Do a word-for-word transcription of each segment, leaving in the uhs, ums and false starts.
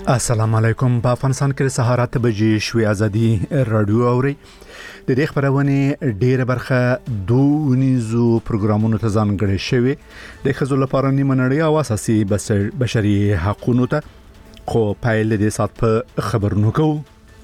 السلام علیکم. په افغانستان کې سهار اته بجې شوې ازادي رادیو اوري د دې خبرونه ډیره برخه دوه نيزو پروګرامونو ته ځانګړې شوی د خزو لپاره نیمه نړۍ او اساسي بشري حقوقو ته خو پایل دې سات په خبرونو کو.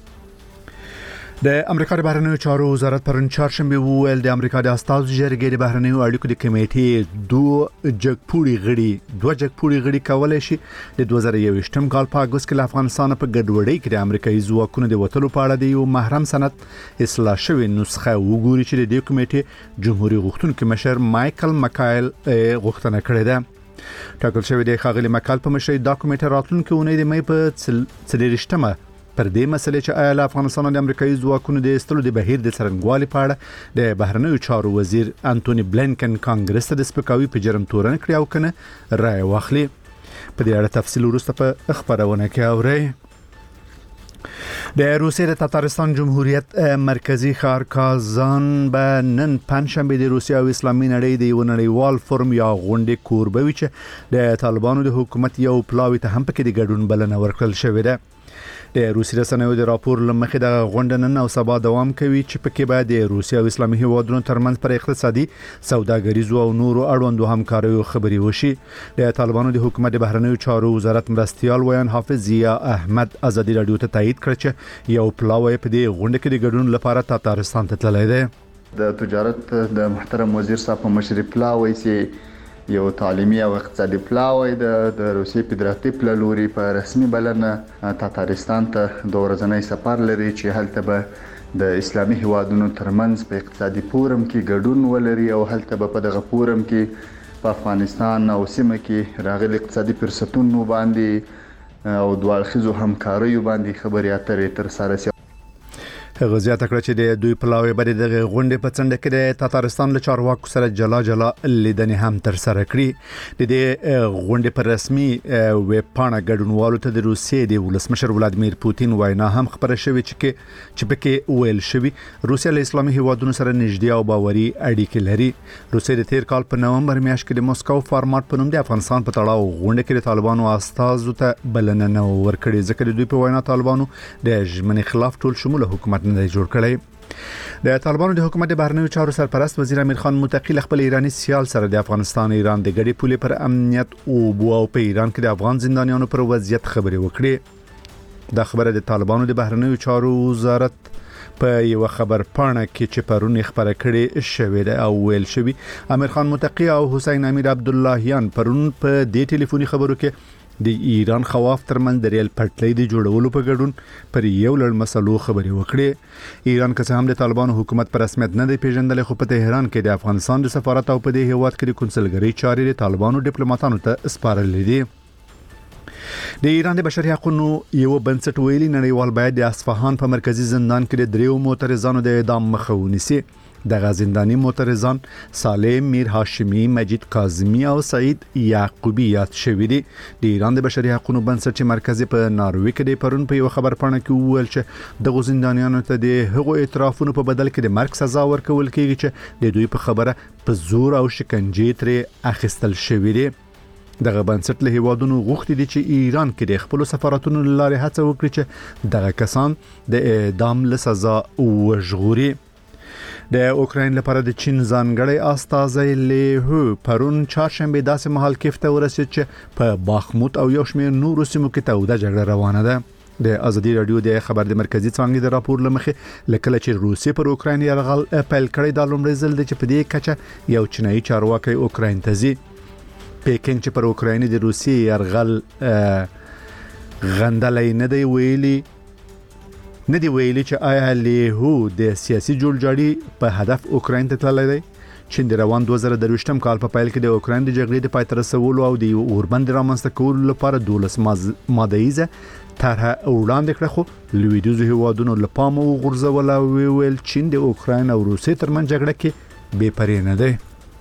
د امریکا د بهرنیو چارو وزارت پرون چهارشنبه وویل د امریکا د استازو جرګې د بهرنیو اړیکو د کمیټې دوه جګپوړي غړي دوه جګپوړي غړي کولای شي د دوه زره یوویشتم کال په اگست کې د افغانستان په ګډوډۍ کې د امریکایي ځواکونو د وټلو په اړه د یو محرم سند اصلاح شوی نسخه وګوري چې د دې کمیټې جمهوریت غوښتونکو مشر مایکل مکایل غوښتنه کړې ده. ټاکل شوی د خاغلی مکال په مشرۍ دا کمیټه راتلونکي اونۍ د مې په څلېرویشتمه پر دې مسلې چې آیا افغانستان د امریکایي ځواکونو د استلو د بهیر د څرنګوالي په اړه د بهرنیو چارو وزیر انټونی بلینکن کانګرس ته د سپکاوي په جرم تورن کړی او کنه رائے واخلي. په دې اړه تفصیل وروسته په خبرونه کې اورئ. د روسیې د تاتارستان جمهوریت مرکزی ښار کازان به نن پنځشنبه د روسیې او اسلامي نړۍ د یو نړیوال فورم یا غونډې کوربوي چې د طالبانو د حکومت یو پلاوی ته هم پکې د ګډون بلنه ورکړل شوې ده. د روسیې رسنیو د راپور لمخې د غونډه نن او سبا دوام کوي چې پکې به د روسیې او اسلامي هیوادونو ترمنځ پر اقتصادي سوداګریزو او نورو اړوندو همکاریو خبري وشي. د طالبانو د حکومت د بهرنیو چارو وزارت مرستيال ویان حافظ ضیا احمد ازادي رادیو ته تایید کړ چې یو پلاوی په دې غونډه کې د ګډون لپاره تاتارستان ته تللی دی. د تجارت د محترم وزیر صاحب په مشرۍ پلاوی چې یو تعلیمي او اقتصادي پلاوی د د روسیې فدراتیو پلوري په رسمي بلنه تاتارستان ته د ورځنی سفر لري چې هلته به د اسلامي هیوادونو ترمنځ په اقتصادي فورم کې ګډون ولري او هلته به په دغه فورم کې په افغانستان او سیمه کې راغلي اقتصادي فرصتونو باندې او دوه اړخیزو همکاریو باندې خبرې اترې تر سره شي. هغه زیاته کړه چې د دوی پلاوی بری دغه غونډې په څنډه کې د تاتارستان له چارواکو سره جلا جلا لیدنې هم تر سره کړې. د دې غونډې پر رسمي ویب پاڼه ګډونوالو ته د روسیې د ولسمشر ولادمیر پوتین وینا هم خبره شوې چې چې پکې ویل شوی روسیا له اسلامي هیوادونو سره نږدې او باوري اړیکې لري. روسیې د تیر کال په نومبر میاشت کې د موسکو فارمات په نوم د افغانستان په تړاو غونډه کې د طالبانو استازو ته بلنه نه ورکړې ځکه د دوی په وینا طالبانو د ژمنې خلاف ټول شموله حکومت نه جوړ کړی. د طالبانو د حکومت د بهرنیو چارو سرپرست وزیر امیر خان متقی خپل ایرانی سیال سره د افغانستان ایران د ګډي پولې پر امنیت او بو او په ایران کې د افغان زندانیانو پر وضعیت خبري وکړي. دا خبره د طالبانو د بهرنیو چارو وزارت په یو خبر پاڼه کې چې پرون خبره کړې شوې ده او ویل شوی امیر خان متقی او حسین امیر عبداللهیان پرون په دې ټلیفوني خبرو کې د ایران خواف ترمن د ریل پټلۍ د جوړولو په ګډون پر یو لړ مسلو خبري وکړي. ایران که څه هم د طالبانو حکومت پر رسمیت نه دی پیژندل خو په تهران کې د افغانستان د سفارت او په دې هیواد کې د کنسولګری چارې د طالبانو ډیپلوماټانو ته سپارلې دي. د ایران د بشري حقوقو یو بنسټ ویلي نړیوال باید د اصفهان په مرکزی زندان کې د دریو معترضانو د اعدام مخه ونیسي. د غزندانی معترضان صالح میر هاشمی، مجید کاظمی او سعید یعقوبی یاد شوی دي. د ایران د بشري حقوقو بنسټ مرکزی په ناروې کې د پرون په یو خبر پاڼه کې وویل چې د غزندانیانو ته د هغو اعترافونو په بدل کې د مرګ سزا ورکول کیږي چې د دوی په خبره په زور او شکنجې ترې اخیستل شوی دي. دغه بنسټ له هیوادونو غوښتي دي چې ایران کې د خپل سفارتونو لارې هڅه وکړي چې دغه کسان د اعدام له سزا وژغوري. د اوکراین لپاره د چین ځانګړی استازی لیهو پرون چهارشنبه داسې مهال کېفته ورسید چې په باخموت او یو شمېر نورو سیمو کې توده جګړه روانه ده. د ازادي رادیو د خبر د مرکزی څانګې د راپور لمخې لکه چې روسیې پر اوکراین یرغل پیل کړی د لومړي ځل د چې په دې کچه یو چینایي چارواکي اوکراین ته ځي. پیکینګ چې پر اوکراین د روسیې یرغل غندلای نه دی ویلي نه دی ویلي چې آیا لیهو د سیاسي جوړجاړي په هدف اوکراین ته تللی دی. چین د روان دوه زره درویشتم کال په پیل کې د اوکراین د جګړې د پای ته رسولو او د اوربند رامنځته کولو لپاره دولس ماده طرحه وړاندې کړه خو لویدیځو هیوادونو له پامه وغورځول او ویل چین د اوکراین او روسیې ترمنځ جګړه کې بې پرې نه دی.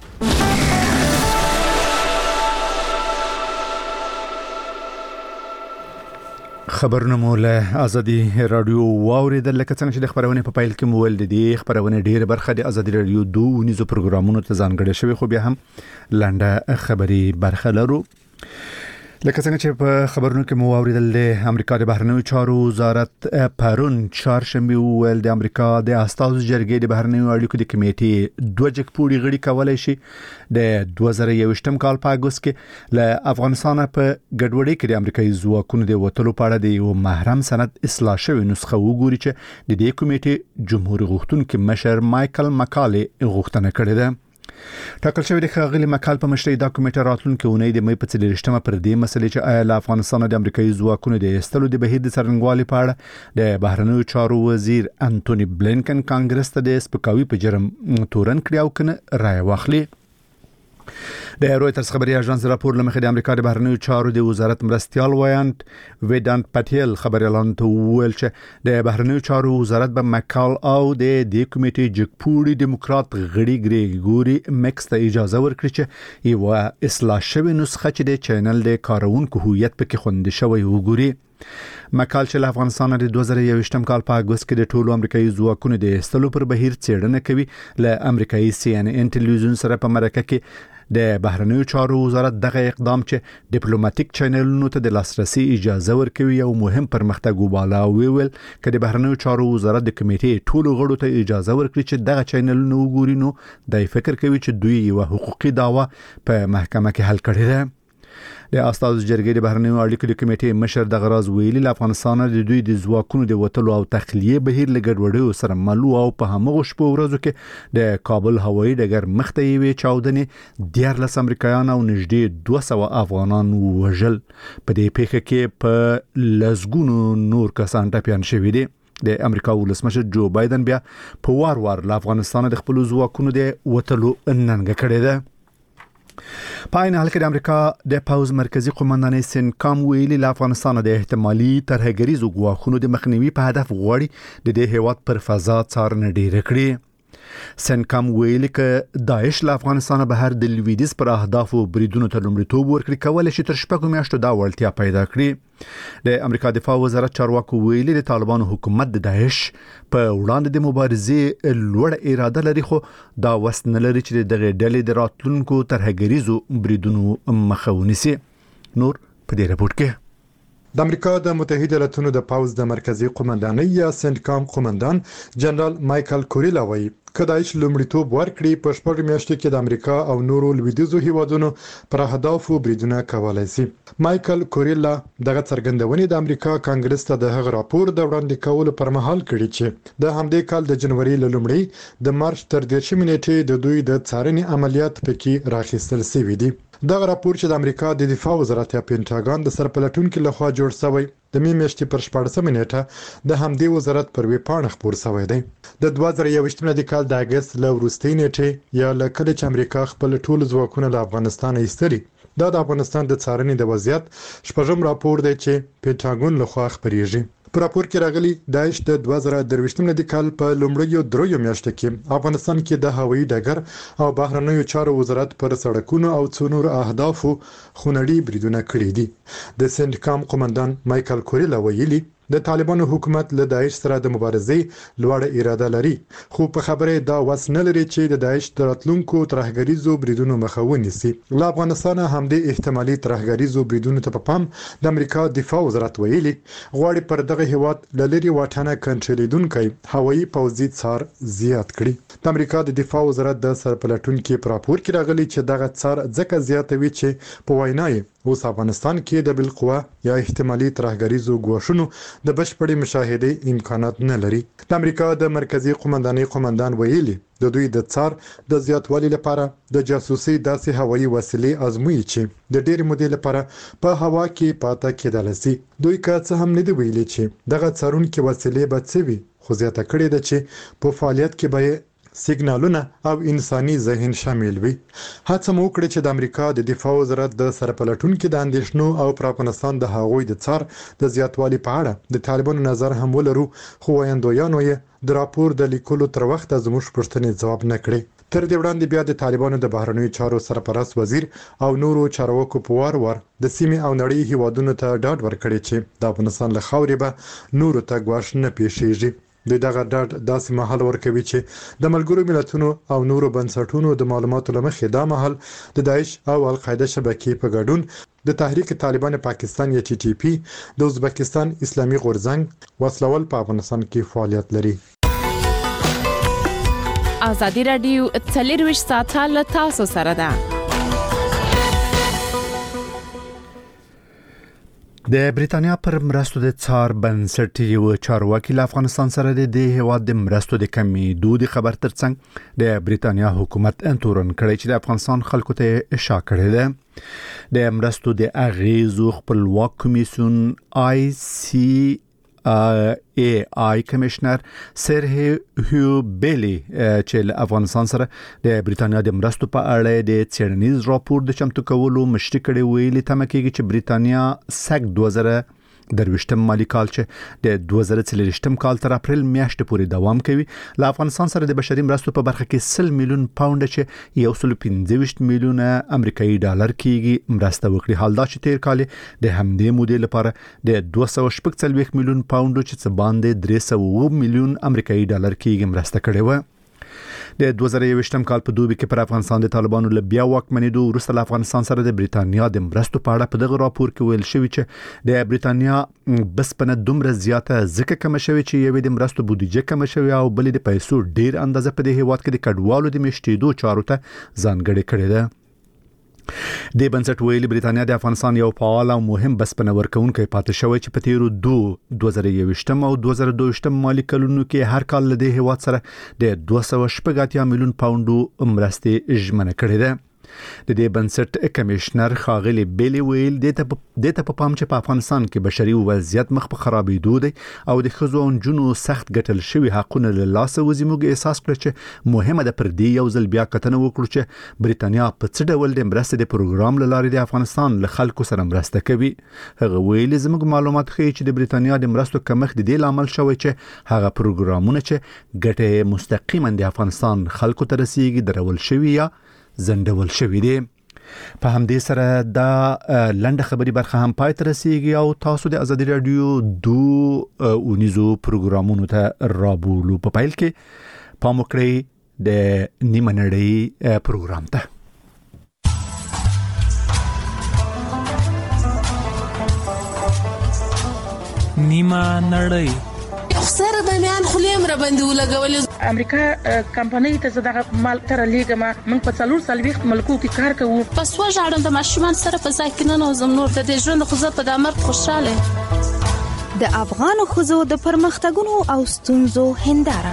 خبرونه مو له ازادي رادیو واوریدل لکه څنګه چې د خبرونه په پایل کې مول دي خبرونه ډیره برخه د ازادي رادیو دوه نيزو پروګرامونو ته ځانګړې شوی خو بیا هم لنډه خبري برخه لرو. لکه څنګه چې په خبرونو کې مو اوریدل د امریکا د بهرنیو چارو وزارت پرون چهارشنبه ویل د امریکا د استازو جرګې د بهرنیو اړیکو د کمیټې دوه جګپوړي غړي کولای شي د دوه زره یوویشتم کال په اگست کې له افغانستان په ګډوډۍ کې د امریکایي ځواکونو د وټلو په اړه د یو محرم سند اصلاح شوی نسخه وګوري چې د دې کمیټې جمهور غوښتونکي مشر مایکل مکالي غوښتنه کړې ده. ټاکل شوی د ښاغلي مکال په مشرۍ دا کمیټه راتلونکي اونۍ د مې په څلېرویشتمه پر دې مسلې چې آیا له افغانستان د امریکایي ځواکونو د ایستلو د بهیر د څرنګوالي په اړه د بهرنیو چارو وزیر انټونی بلینکن کانګرس ته د سپکاوي په جرم تورن کړی او کنه رائے واخلي. د رويټرز خبري اژانس راپور لمخې د امریکا د بهرنیو چارو د وزارت مرستيال وایانت ویدانت پټیل خبري اعلان ته ویل چې د بهرنیو چارو وزارت به مکال او د دې کمیټې جګپوړي دیموکرات غړي ګریګوري مکس ته اجازه ورکړي چې یو اصلاح شوی نسخه چې د چینل د کارونکو هویت پکې خوندې شوی وګوري. مکال چې له افغانستان د دوه زره یوویشتم کال په اگست کې د ټولو امریکایي ځواکونو د ایستلو پر بهیر څېړنه کوي له امریکایي سی ان ان ټلویزیون سره په مرکه کې د بهرنیو چارو وزارت دغه اقدام چې ډیپلوماټیک چینلونو ته د لاسرسي اجازه ورکوي یو مهم پرمختګ وباله ویل کله د بهرنیو چارو وزارت د کمیټې ټولو غړو ته اجازه ورکړي چې دغه چینلونه وګوري نو د فکر کوي چې دوی یو حقوقي دعوه په محکمه کې حل کړي ده. د استازو جرګې د بهرنیو اړیکو د کمیټې مشر د غراز ویلي له افغانستان د دوی د ځواکونو د وټلو او تخلیه بهیر لګډوډیو سره ملو او په همغه شپه ورځو کې د کابل هوایي ډګر مخته یې چاودنې دیارلس امریکایان او نږدې دوه سوه افغانان وژل. په دې پیښه کې په لسګونو نور کسان ټپیان شوي دي. د امریکا ولسمشر جو بایدن بیا په وار وار له افغانستان د خپل ځواکونو د وټلو ننګه کړې ده. په عین حال کې د امریکا د پاوز مرکزی قومندان سنکام ویلي له افغانستان د احتمالي ترهګریزو ګواښونو د مخنیوي په هدف غواړي د دې هیواد پر فضا څارنه ډیره کړي. سنکام ویلي ک داعش له افغانستان بهر د لویدیز پر اهدافو بریدونو ته لومړیتوب ورکړي کولای شي تر شپږو میاشتو دا وړتیا پیدا کړي. د امریکا دفاع وزارت چارواکو ویلي د طالبانو حکومت د داعش په وړاندې د مبارزې لوړ اراده لري خو دا وس نه لري چې دغه ډلې د راتلونکو ترهګریزو بریدونو مخه ونیسي. نور په دې رپورت کې د امریکا د متحده ایالاتونو د پاوز د مرکزی قومندانۍ یا سنټکام قومندان جنرال مایکل کوریلا وایي کداعش لومړیتوب ورکړي په شپږ میاشتو کې د امریکا او نورو لویدیزو هیوادونو پر اهدافو بریدونه کولای شي. مایکل کوریلا دغه څرګندونې د امریکا کانګرس ته د هغه راپور د وړاندې کولو پر مهال کړي چې د همدې کال د جنوري لومړۍ د مارچ تر دیرشمې نیټې د دوی د څارنې عملیات پکې راخیستل شوي دي. دغه راپور چې د امریکا د دفاع وزارت یا پینټاګان د سرپلټونکو لخوا جوړ شوی د می میاشتې پر شپږمه نیټه د همدې وزارت پر ویب پاڼه خپور شوی دی. د دوه زره یوویشتم د کال د اگست له وروستۍ نیټې یا له کله چې امریکا خپل ټول ځواکونه له افغانستان ایستلي دا د افغانستان د څارنې د وضعیت شپږم راپور دی چې پینټاګون لخوا خپریږي. په راپور کې راغلي داعش د دوه زره درویشتم د کال په لومړیو دریو میاشتو کې افغانستان کې د هوایي ډګر او بهرنیو چارو وزارت پر سړکونو او څو نور اهدافو خونړي بریدونه کړي دي. د سنټکام قومندان مایکل کوریلا ویلي د طالبانو حکومت له داعش سره د مبارزې لوړه اراده لري خو په خبره دا وس نه لري چې د داعش د راتلونکو ترهګریزو بریدونو مخه ونیسي. له افغانستان هم د احتمالي ترهګریزو بریدونو ته په پام د امریکا دفاع وزارت ویلي غواړي پر دغه هیواد له لري واټنه کنټرولېدونکي هوایي پوځي څار زیات کړي. د امریکا د دفاع وزارت د سرپلټونکو په راپور کې راغلي چې دغه څار ځکه زیاتوي چې په وینا یې اوس افغانستان کې د بالقوه یا احتمالي ترهګریزو ګواښونو د بشپړې مشاهده امکانات نه لري. د امریکا د مرکزی قومندانۍ قومندان ویلي د دوی د څار د زیاتوالي لپاره د جاسوسي داسې هوایي وسیلې ازموي چې د ډېر مودې لپاره په هوا کې پاتې کېدل شي. دوی که څه هم نه دی ویلي چې دغه څارونکو وسیلې به څه وي خو زیاته کړې ده چې په فعالیت کې به سیګنالونه او انساني ذهن شامل وي. هڅه مو وکړه چې د امریکا د دفاع وزارت د سرپلټونکو د اندېښنو او پر افغانستان د هغوی د څار د زیاتوالي په اړه د طالبانو نظر هم ولرو خو وایندویانو یې د راپور د لیکلو تر وخته زموږ پوښتنې ځواب نه کړي. تر دې وړاندې بیا د طالبانو د بهرنیو چارو سرپرست وزیر او نورو چارواکو په وار وار د سیمې او نړۍ هیوادونو ته ډاډ ورکړي چې د افغانستان له خاورې به نورو ته ګواښ نه پیښیږي. د دغه ډاډ داسې مهال ورکوي چې د ملګرو ملتونو او نورو بنسټونو د معلوماتو لمخې دا مهال د داعش او القاعده شبکې په ګډون د تحریک طالبان پاکستان یا ټي ټي پی د ازبکستان اسلامي غورځنګ وسلوال په افغانستان کې فعالیت لري. ازادي رادیو څلرویشت ساعته له تاسو سره ده. د بریتانیا پر مرستو د څار بنسټ یو چارواکي له افغانستان سره د دې هیواد د مرستو د کمیدو د خبر ترڅنګ د بریتانیا حکومت انتورن کړی چې د افغانستان خلکو ته اشاره کړې ده. د مرستو د اغیزو خپلواک کمیسیون آی سی ای آی کمشنر سر هیو بیلی چې افغانستان سره د بریتانیا د مرستو په اړه د څېړنیز راپور د چمتو کولو مشري کړي ویلي تمه کېږي چې بریتانیا سګ دوه زره درویشتم مالی کال چې د دوه زره څلوېښتم کال تر اپریل میاشتې پورې دوام کوي له افغانستان سره د بشري مرستو په برخه کې سل میلیون پاونډ چې یو سل پنځه ویشت میلیونه امریکایي ډالر کېږي مرسته وکړي. حال دا چې تیر کال د همدې مودې لپاره د دوه سوه شپږ څلوېښت میلیون پاونډ چې څه باندې درې سوه اووه میلیون امریکایي ډالر کېږي مرسته کړې و. د دوه زره یوویشتم کال په دوبي کې پر افغانستان د طالبانو له بیا واکمنېدو وروسته له افغانستان سره د بریتانیا د مرستو په اړه په دغه راپور کې ویل شوی چې د بریتانیا بسپنه دومره زیاته ځکه کم شوی چې یوې د مرستو بودیجه کم شوی او بلې د پیسو ډیر اندازه په دې هیواد کې د کډوالو د میشتېدو چارو ته ځانګړې کړې ده. د بنسټ ویلي بریتانیا د افغانستان یو فعال او مهم بسپنه ورکونکي پاتې شوی چې په تیرو دوه زره یوویشتم او دوه زره دوه ویشتم مالی کلونو کې هر کال له دې هیواد سره د دوه سوه شپږ اتیا میلیون پاونډو مرستې ژمنه کړې ده. د دې بنسټ کمشنر خاغلی بیلی ویل د ته په پام چې په افغانستان کې بشري وضعیت مخ په خرابېدو دی او د ښځو او نجونو سخت ګټل شوي حقونه له لاسه وځي. موږ احساس کړ چې مهمه ده پر دې یو ځل بیا کتنه وکړو چې بریتانیا په څه ډول د مرستې د پروګرام له لارې د افغانستان له خلکو سره مرسته کوي. هغه ویلي زموږ معلومات ښیي چې د بریتانیا د مرستو کمښت د دې لامل شوی چې هغه پروګرامونه چې ګټه مستقیما د افغانستان خلکو ته رسیږي درول شوي یا زندول شوی دی. په همدې سره دا لنډه خبري برخه هم پای ته رسیږي او تاسو د ازادي رادیو دو اونیزو پروګرامونو ته رابولو په پایل کې پام وکړئ د نیمه نړۍ پروګرام ته. نیمه نړۍ سره د میان خلیم را باندې ولګولې. امریکا کمپنۍ ته زداغه مال تر لیګما من په څلور سلويخت ملکو کې کار کوو. پس وژاړم د ماشومان سره په ځای کې نه نوزم نور د دې ژوند خو زه په دامر خوشاله. د افغان خزو د پرمختګونو او ستونزو هنداره.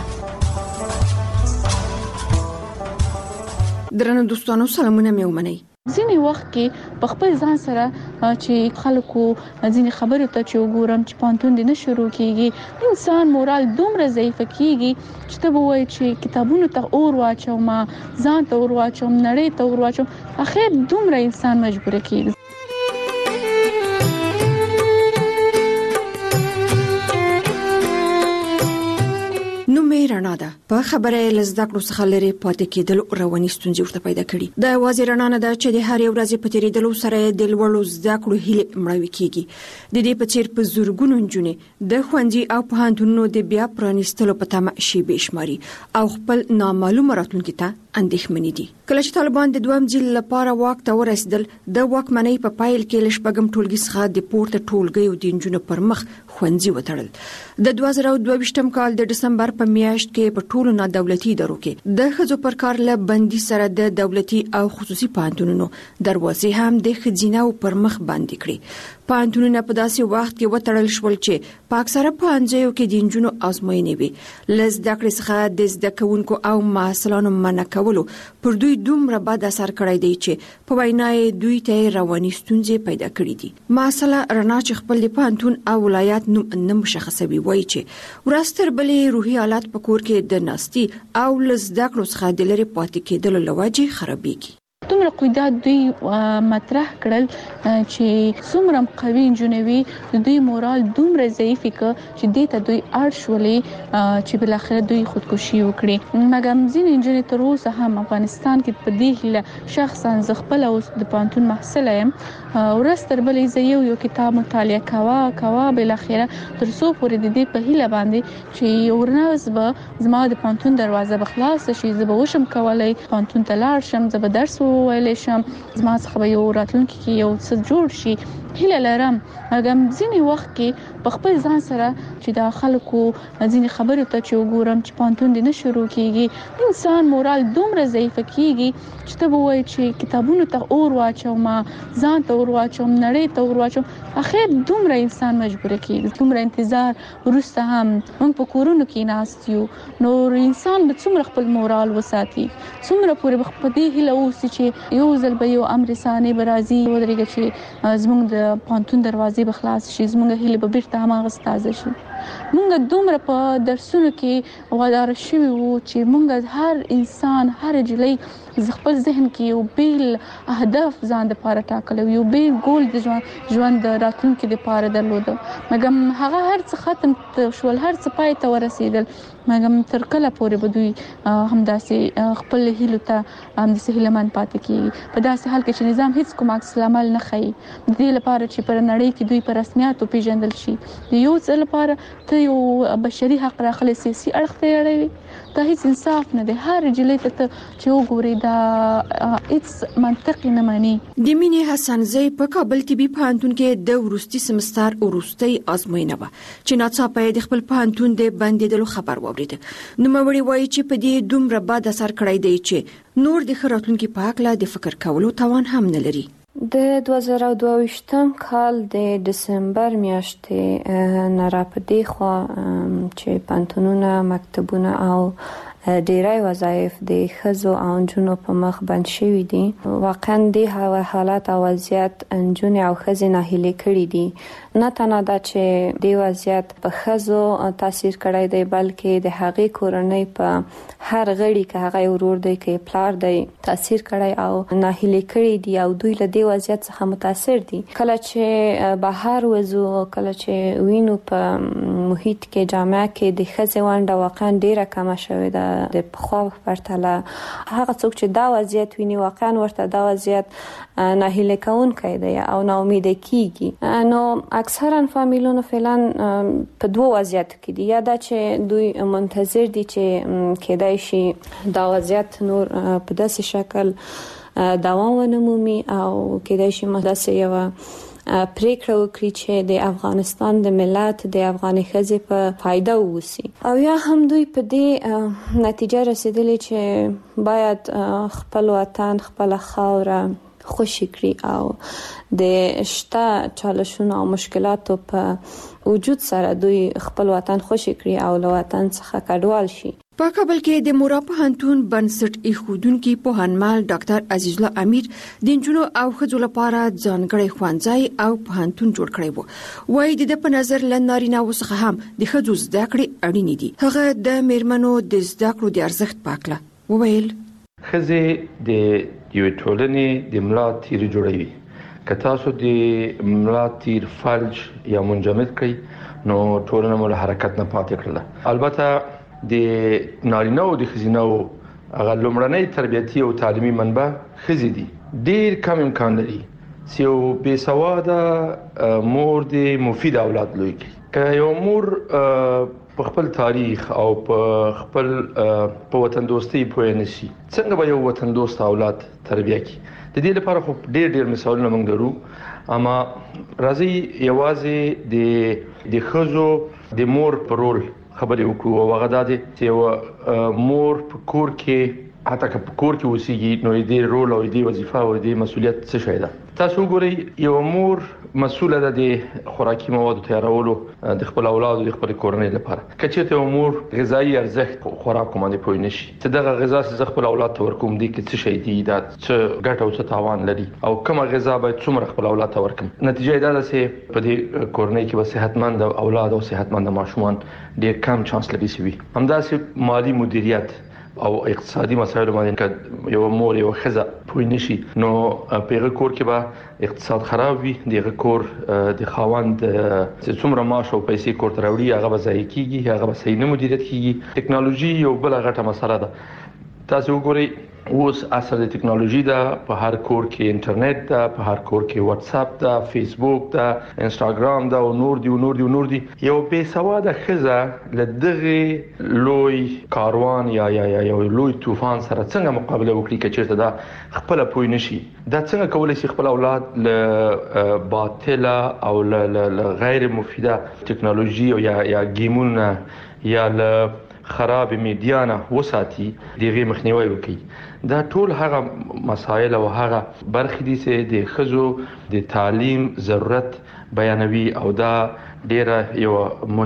درنو دوستانو سلامونه مې ومنئ. ځینې وخت کې په خپل ځان سره چې خلکو ځینې خبرې ته چې وګورم چې پانتون دې نه شروع کیږي انسان مورال دومره ضعیف کیږي چې ته وایي چې کتابونو ته اور واچوم ځان ته اور واچوم نړۍ ته اور واچوم اخر دومره انسان مجبور کیږي. نو مې رڼا ده په خبره لزده کړو څخه لري پاتې کېدل رواني ستونزې ورته پیدا کړي. د وازی رڼا نه ده چې د هر یو ورځې په تیریدلو سره د لوړو زده کړو هیله مړوي کیږي. د دې په څیر په زورګونو نجونې د خوندي او پوهنتونونو د بیا پرانیستلو په تمه شي بشماري او خپل نامعلومه راتلونکي ته اندېښمنې دي. کله چې طالبان د دویم ځل لپاره واک ته ورسېدل د واکمنۍ په پایل کې لشبګم ټولګي څخه د پورته ټولګي او د انجونو پر مخ خوندي وتړل. د دوه زره دوه ویشتم کال د دسمبر په میاشت کې په ټولو نه دولتي ادارو کې د ښځو پر کار له بندي سره د دولتي او خصوصي پوهنتونونو دروازې هم د ښځیناو پر مخ باندې کړې. پوهنتونونه په داسې وخت کې وتړل شول چې په اکثره پوهنځیو کې د انجونو ازموینې وي. له زده کړې څخه د زده کوونکو او محصلانو منع کولو پر دوی دومره بد اثر کړی دی چې په وینا دوی ته رواني ستونزې پیدا کړې دي. مسله رڼا چې خپل د پوهنتون او ولایت نوم نه مشخصوي وایي چې ورستر بلې روحي حالات په کور کې د ناستي او لزده کړو څخه د لري پاتې کېدل لوجه خرابېږي. دومره قیدات دوی مطرح کړل چې څومره قوي انجنوي دوی مورال دومره ضعیف ک چې دې ته دوی اړ شولې چې بل اخر دوی خودکشي وکړي. مګر ځینې انجنیر تر اوسه هم افغانستان کې په دې هله شخصا ز خپل اوس د پانتون محصل یم ورستر بلې ز یو یو کتاب مطالعه کوا کوا بل اخر تر څو پورې د دې په هله باندې چې ورناز به زما د پانتون دروازه بخلاص شي زه به وشم کولای پانتون ته لاړ شم زه به درس ویل شم زما څخه یو راتلونکي کې یو څه جوړ شي هیله لرم. هغه ځینی وخت کې په خپل ځان سره چې د خلکو ځینی خبرو ته چې وګورم چې پانتون دې نه شروع کیږي انسان مورال دومره ضعیف کیږي چې ته وایي چې کتابونو ته اور واچوم ځان ته اور واچوم نړۍ ته اور واچوم اخر دومره انسان مجبور کیږي دومره انتظار ورسته هم موږ په کورونو کې ناست یو نو انسان به څومره خپل مورال وساتي څومره پورې په دې هیله اوسي چې یو ځل به یو امر ثاني برازي ودرېږي چې زموږ د پانتون دروازې به خلاص شي زموږ هیله به بیرته هماغه تازه شي. مونږ دومره په درسونو کې وادار شوي وو چې مونږ هر انسان هر جلۍ خپل ذهن کې یو بیل اهداف ځان د پاره ټاکل یو بیل ګول د ژوند د راتلونکي د پاره درلود مګم هغه هر څه ختم شول هر څه پای ته ورسېدل مګم تر کله پورې به دوی همداسې خپل هیلو ته همداسې هیلهمن پاتې کیږي په داسې حال کې چې نظام هیڅ کوم عکس العمل نه ښیي د دې لپاره چې پر نړۍ کې دوی په رسمیاتو پیژندل شي د یو څه لپاره ته یو بشري حق راخلي سیاسي اړخ ته اړوي دا هیڅ انصاف نه دی هر جلۍ ته چې وګوري دا هیڅ منطق نه مانی. د مینې حسنزۍ په کابل طبي پوهنتون کې د وروستي سمستر وروستي ازموینه و چې ناڅاپه د خپل پوهنتون د بندیدلو خبر واورید. نوموړي وایي چې په دې دومره بد اثر کړی دی چې نور د راتلونکي په اړه د فکر کولو توان هم نه لري. د دوه زره او دوه ویشتم کال د دسمبر میاشتې نه را پدې خو چې پوهنتونونه مکتبونه او ډیری وظایف د ښځو او نجونو په مخ بند شوي دي. واقعا د حالات او وضعیت نجونې او ښځې ناهیلې کړي دي. نه تنها دا چې د وضعیت په ښځو تاثیر کړی دی بلکې د هغې کورنۍ په هر غړي کې هغه ورور دی کې پلار دی تاثیر کړی او ناهیلې کړي دي او دوی له دې وضعیت څخه متاثر دي. کله چې بهر وځو کله چې وینو په محیط کې جامعه کې د ښځې ونډه واقعا ډیره کمه شوې ده د پخوا په پرتله. هغه څوک چې دا وضعیت ویني واقعا ورته دا وضعیت ناهیلې کوونکی دی او ناامیده کیږي. نو اکثرا فامیلونو فعلا په دوه وضعیت کې دي یا دا چې دوی منتظر دي چې کېدای شي دا وضعیت نور په داسې شکل دوام ونمومي او کېدای شي مداسه یو پریکړه وکړي چې د افغانستان د ملت د افغاني ښځې په فایده ووسی او یا هم دوی په دې نتیجه رسیدلي چې باید خپل وطن خپل خاوره خوشی کړي او د شته چالشونو او مشکلاتو په وجود سره دوی خپل وطن خوشی کړي او له وطن څخه کډوال شي. په کابل کې د مورا پوهنتون بنسټ ایښودونکي پوهنمل ډاکټر عزیز الله امیر د نجونو او ښځو لپاره ځانګړی ښوونځی او پوهنتون جوړ کړی وو. وایي د په نظر له نارینه‌وو څخه هم د ښځو زده کړې اړینې دي. هغه د میرمنو د زده کړو د ارزښت په اړه وویل. ښځې د یوې ټولنې د ملا تیر جوړوي. که تاسو د ملا تیر فلج یا منجمد کړئ نو ټولنه مو له حرکت نه پاتې کړله. البته د نارینه او د ښځینه هغه لومړنۍ تربیتي او تعلیمي منبع ښځې دي. ډیر کم امکان لري چې یو بې سواده مور د مفید اولاد لوی کړي. که یو مور په خپل تاریخ او په خپل په وطن دوستۍ پوه نه شي څنګه به یو وطن دوست اولاد تربیه کړي. د دې لپاره خو ډیر ډیر مثالونه موږ لرو اما راځي یوازې د د ښځو د مور په رول خبرې وکړو او هغه د چې مور په کور کې حتی که په کور کې اوسېږي نو دې رول او دې وظیفه او دې مسولیت څه شي ده. تاسو ګورئ یو مور مسؤله ده د خوراکي موادو تیارولو د خپل اولاد او د خپل کورنۍ لپاره. که چېرته یو مور غذایی ارزښت خوراک باندې پوه نشي چې دغه غذا چې خپل اولاد ته ورکوم دي کې څه شي دي دا څه ګټه او څه تاوان لري او کومه غذا باید څومره خپل اولاد ته ورکوم. نتیجه دا ده چې په دې کورنۍ کې به صحتمند اولاد او صحتمند ماشومان ډېر کم چانس لري سوي. همداسې مالی مدیریت او اقتصادي مسایل باندې یو مور یو ښځه پوه نشي نو په هغه کور کې به اقتصاد خراب وي. دغه کور د خاوند چې څومره معاش او پیسې کور ته راوړي هغه به ضایع کیږي هغه به صحیح نه مدیریت کیږي. ټکنالوژي یو بل غټه مسله ده. تاسو وګورئ اوس اثر د ټکنالوژي دا په هر کور کې انټرنیټ دا په هر کور کې واتس اپ دا فیسبوک دا انستګرام دا او نور دی او نور دی او نور دی یو بې سواده خزه لدغه لوی کاروان یا یا یا یو لوی طوفان سره څنګه مقابله وکړي چې چیرته دا خپل پوي نشي دا څنګه کولای شي خپل اولاد له باطله او له غیر مفیده ټکنالوژي او یا یا گیمونه یا له خراب میډیا نه وساتي دغه مخنیوي وکړي دا ټول هغه مسایل او هغه برخې دي چې د خزو د تعلیم ضرورت بیانوي او دا ډیره یو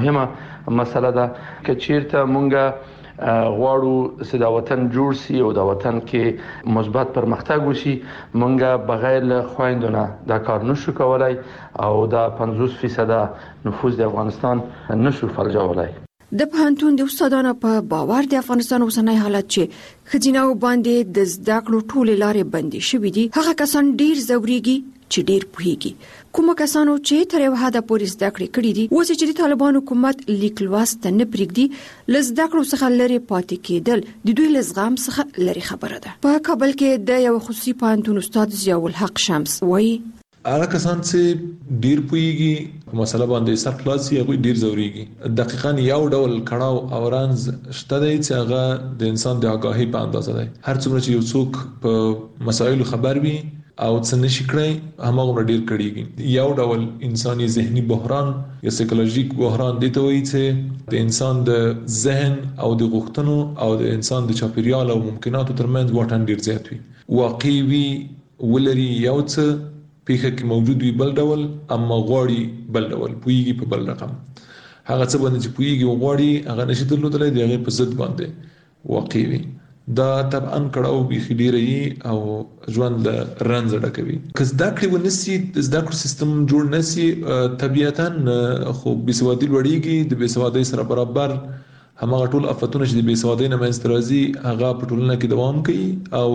مهمه مسله ده چې چیرته مونږه غواړو چې دا وطن جوړ شي او دا وطن کې مثبت پرمختګ وشي مونږه بغیر له خويندونه دا کار نشو کولای او دا پنځوس فیصد نفوذ د افغانستان نشو فلجولای د پوهنتون د استادانو په باور د افغانستان اوسنۍ حالت چې خزینه باندې د زده کړو ټولې لارې بندي شوې دي هغه کسان ډیر زوريږي چې ډیر پوهیږي کومه کسانو چې تر یو حد پورې زده کړې کړې دي اوس چې د طالبان حکومت لیک لوست نه پرېږدي لزده کړو څخه لري پاتې کېدل د دوی لزغام څخه لري خبره ده په کابل کې د یو خصوصي پوهنتون استاد ضیاء الحق شمس وایي هغه کسان چې ډیر پویږي په مسله باندې سر خلاصي هغه ډیر زوريږي دقیقاً یو ډول کړهو او رانز شته دی چې هغه د انسان د آگاهی په اندازه دی هر څومره چې یو څوک په مسایلو خبر وي او څه نشي کړی هماغه ډیر کړيږي یو ډول انساني ذهني بحران یا سایکولوژیک بحران دی ته وایي چې د انسان د ذهن او د غوښتنو او د انسان د چاپیریال او ممکناتو ترمنځ واټن ډیر زیات وي واقعي وي ولري یو څه پیخه کې موجود وي بل ډول اما غواړي بل ډول پویږي په بل رقم هغه څه باندې چې پویږي غواړي هغه نشي درلودلای دی هغه په ضد باندې واقعي وي دا طبعا کړهو به خډيري او ژوند له رنځ ډکوي کله دا کړي ونسي دا کړ سیستم جوړ نسي طبيعتاً خو بيسوادي لوړيږي د بيسوادي سره برابر همغه ټول افتونه چې د بيسوادي نه منځ ترازي هغه په ټولنه کې دوام کوي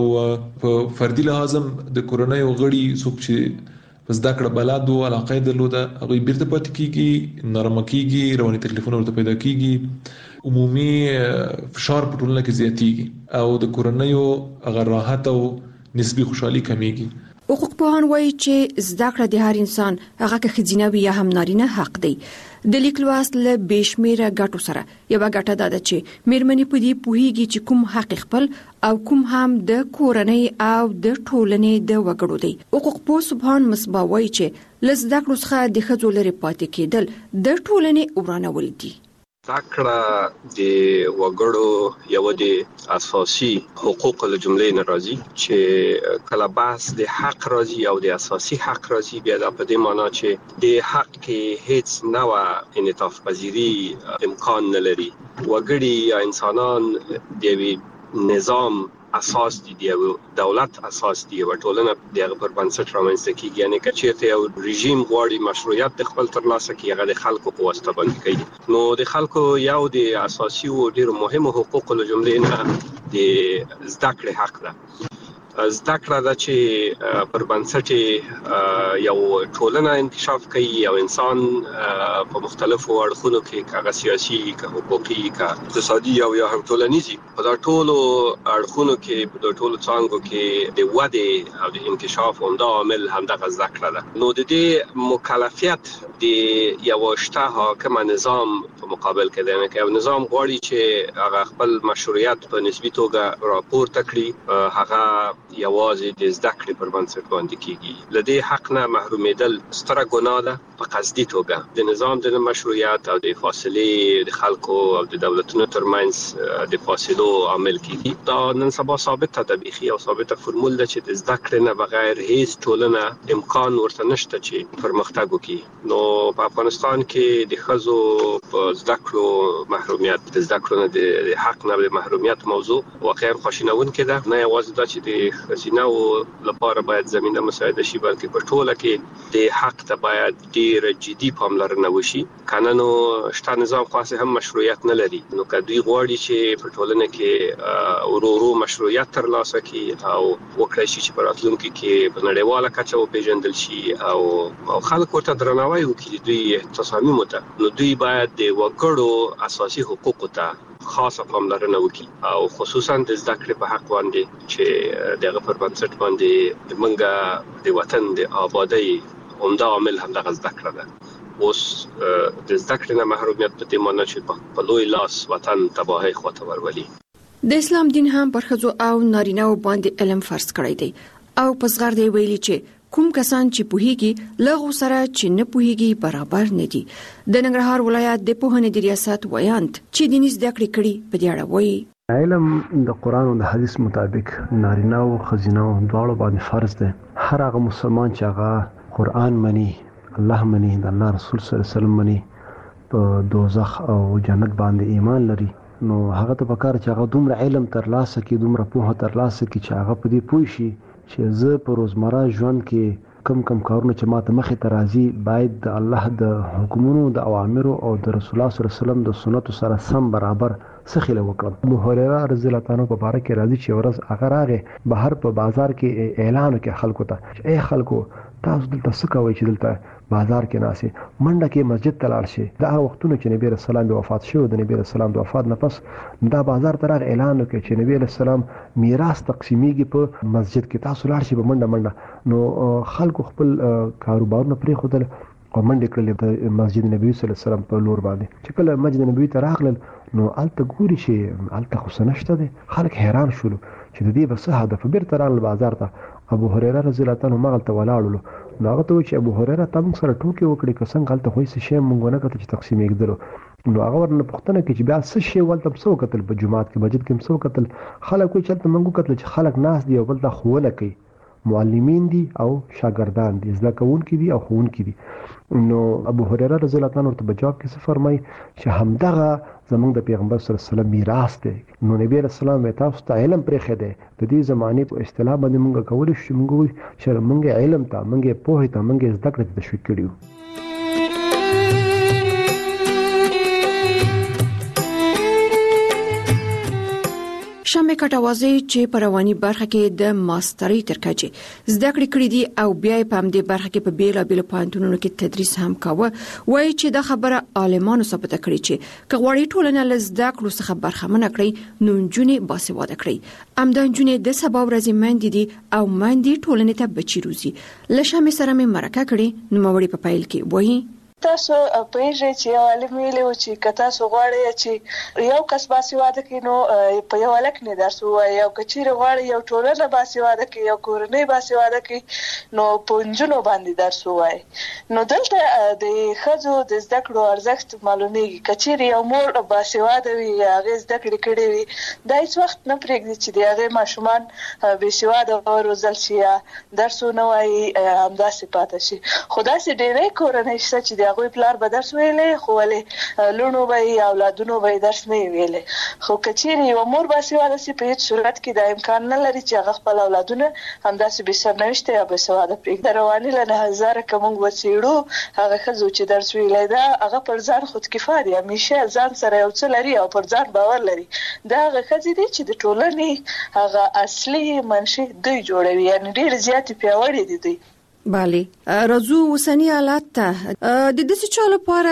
او په فردي لحاظ د کورونای غړي څوک چې پس دا کړه بلادو علاقه درلوده هغه بیرته پات کیږي نرم کیږي رواني تکلیفونه ورته پیدا کیږي عمومي فشار په ټولنه کې زیاتیږي او د کورونای هغه راحت او نسبی خوشحالي کمیږي حقوق پوهان وایي چې زده کړه د هر انسان هغه که ښځینه وي یا هم نارینه حق دی د لیک لوست له بشمیره ګټو سره یو ګټه ده چې مېرمنې په دې پوهیږي چې کوم حق خپل او کوم هم د کورنۍ او د ټولنې د وګړو دی حقوق پوه سبحان مصباح وایي چې لزده کړو څخه د ښځو لري پاتې کېدل د ټولنې ورانول دي تاکړه د وګړو یو د اساسي حقوق له جملې ناراضي چې کله بحث د حق راځي او د اساسي حق راځي بیا د په دې معنی چې د حق کې هیڅ نوع انعطاف پذیری امکان نه لري وګړي یا انسانان د نظام اساس دي دی دولت اساس دی او ټولنه دغه پر بنسټ رامنځته کیږي یعنی کچېته یو رژیم غواړي مشروعیت د خپل ترلاسه کوي هغه د خلکو په واسطه باندې کوي نو د خلکو یو د اساسي او ډیر مهمه حقوق له جملې نه د زده کړې حق ده زده کړه دا چې پر بنسټ یو ټولنه انکشاف کوي او انسان په مختلفو اړخونو کې کاغه سیاسي کا حقوقي کا اقتصادي او یا هم ټولنیزي په دا ټولو اړخونو کې په دا ټولو څانګو کې د وده او د انکشاف همدا عامل همدغه زده کړه ده نو د دې مکلفیت د یو شته حاکم نظام په مقابل کې دی چې یو نظام غواړي چې هغه خپل مشروعیت په نسبی توګه راپورته کړي هغه یوازې د زده کړې پر بنسټ باندې کیږي لدې حق نه محرومیدل ستره ګناه ده په قصدي توګه د نظام د مشروعیت او د فاصلې د خلکو او د دولتونو ترمنځ د فاصلو عامل کیږي دا نن سبا ثابته ده بيخي او ثابته فرمول ده چې د زده کړې نه بغیر هیڅ ټولنه امکان ورته نشته چې پرمختګ وکړي نو په افغانستان کې د خزو په زده کړو محرومیت د زده کړو نه د حق نه د محرومیت موضوع واقعا خوشینونکې ده نه یوازې دا چې د خزینه لپاره باید زمينه مساعده شي بلکې په ټوله کې د حق ته باید ډیر جدي پاملرنه وشي قانونو شته نظام خاصه هم مشروعیت نه لري نو کدی غواړي چې په ټولنه کې ورورو مشروعیت ترلاسه کړي او وکړي چې په راتلونکي کې په نړیواله کچه وپیژندل شي او او خلک ورته درناوی وکړي دوی تصامیم ته نو دوی باید د وګړو اساسي حقوقو ته خاصه پاملرنه وکړي او خصوصا د زده کړې په حق باندې چې دغه پر بنسټ باندې منګه د وطن د آبادی عمده عامل هم دغه زده کړه ده. اوس د زده کړې نه محرومیت په دې معنی چې په لوی لاس وطن تباہي خواته ورولي. د اسلام دین هم پر ښځو او نارینه‌و باندې علم فرض کړی دی او په صغر دی ویلي چې کوم کسان چې پوهیږي لغو سره چې نه پوهیږي برابر نه دي. د ننګرهار ولایت د پوهنې د ریاست ویاند چې دیني زده کړې کړي په دې اړه وایي علم د قرآن او د حدیث مطابق نارینه او ښځینه دواړو باندې فرض دی. هر هغه مسلمان چې هغه قرآن مني، الله مني، د الله رسول صلی الله علیه وسلم مني، په دوزخ او جنت باندې ایمان لري، نو هغه ته پکار چې هغه دومره علم ترلاسه کړي، دومره پوهه ترلاسه کړي چې هغه په دې پوه شي چې زه په روزمره ژوند کې کم کم کارونه چې ماته مخې ته راځي باید د الله د حکمونو، د اوامرو او د رسول الله صلی الله علیه وسلم د سنتو سره سم برابر سخیله وکړم. ابو هريره رضی الله تعالی عنہ په باره کې راځي چې ورځ هغه راغی بهر په بازار کې اعلان وکړ خلکو ته چې اے خلکو تاسو دلته څه کوئ چې دلته بازار کې ناسي منډه کې مسجد ته لاړ شي. دا وختونه چې نبی رسول الله وفات شو، د نبی رسول الله د وفات نه پس دا بازار ته راغی اعلان وکړ چې نبی رسول الله میراث تقسیمیږي په مسجد کې، تاسو لاړ شئ په منډه منډه. نو خلکو خپل کاروبارونه پرې خودل او منډه کړلې د مسجد نبوي صلی الله علیه وسلم په لور باندې. چې کله مسجد نبوي ته راغلل نو الته ګوري چې الته خو سنشته دي، خلک حیران شول چې د دې بس هدف بیرته راغلل بازار ته. ابو هريره رضی الله تعالی عنہ مغلته ولاړلو نو هغه ته چې ابو هريره تم سره ټوکی وکړي که څنګه غلطه خوې څه شی مونږ نه کته چې تقسیم یې نو هغه ورنه پښتنه کې چې بیا څه شی ولته څو قتل په جمعات کې مسجد کې څو قتل خلک کوئی چلته مونږ قتل چې خلک ناس دی او بل ته خوونه کوي، معلمین دي او شاګردان دي، زده کوونکي دي او ښوونکي دي. نو ابو هريره رضی الله تعالی عنہ ورته جواب کې څه فرمایي چې همدغه زمونږ د پیغمبر صلی الله علیه وسلم میراث دی. نو نبی رسول الله تاسو ته علم پرې خده د دې زمانه په اصطلاح باندې مونږ کولای شو مونږ چې مونږ علم ته مونږ پوهه ته مونږ زده کړې ته تشویق کړیو. شمه کټوازی چې په رواني برخه کې د ماسترۍ تر کچې زده کړې کړې دي او بیا په همدې برخه کې په بیلابېلو پوهنتونونو کې تدریس هم کاوه، وایي چې دا خبره عالمانو ثابته کړې چې که غواړي ټولنه له زده کړو څخه برخمنه کړي نو نجونې باسواده کړي. همدا نجونې د سبا ورځې میندې دي او میندې ټولنې ته بچي روزي. له شمې سره مې مرکه کړې نوموړې په پیل کې وایي تاسو پېژې چې یو عالم ویلي و چې که تاسو غواړئ چې یو کس باسواده کړي نو په یو هلک نه درس ووایي، او که چیرې غواړئ یو ټولنه باسواده کړي، یو کورنۍ باسواده کړي نو په نجونو باندې درس ووایي. نو دلته د ښځو د زده کړو ارزښت معلومیږي. که چیرې یو مور باسواده وي، هغې زده کړې کړې وي، دا هېڅ وخت نه پرېږدي چې د هغې ماشومان بېسواده وروزل شي یا درس ونه وایي، همداسې پاتې شي. خو داسې ډېری کورنۍ شته چې د هغوی پلار به درس ویلی خو ولې لوڼو به یې اولادونو به یې درس نه وي ویلی. خو که چیرې یوه مور باسواده سي په هېڅ صورت کې دا امکان نه لري چې هغه خپل اولادونه همداسې بې سرنوشته یا باسواده پرېږدي. د رواني له نظره که موږ وڅېړو هغه ښځو چې درس ویلی ده هغه پر ځان خودکفا دي، همیشه ځان سره یو څه لري او پر ځان باور لري. دا هغه ښځې دي چې د ټولنې هغه اصلي منشي دوی جوړوي، یعنې ډېرې زیاتې پیاوړې دي دوی. بله راځو اوسنی حالت ته د داسې چا لپاره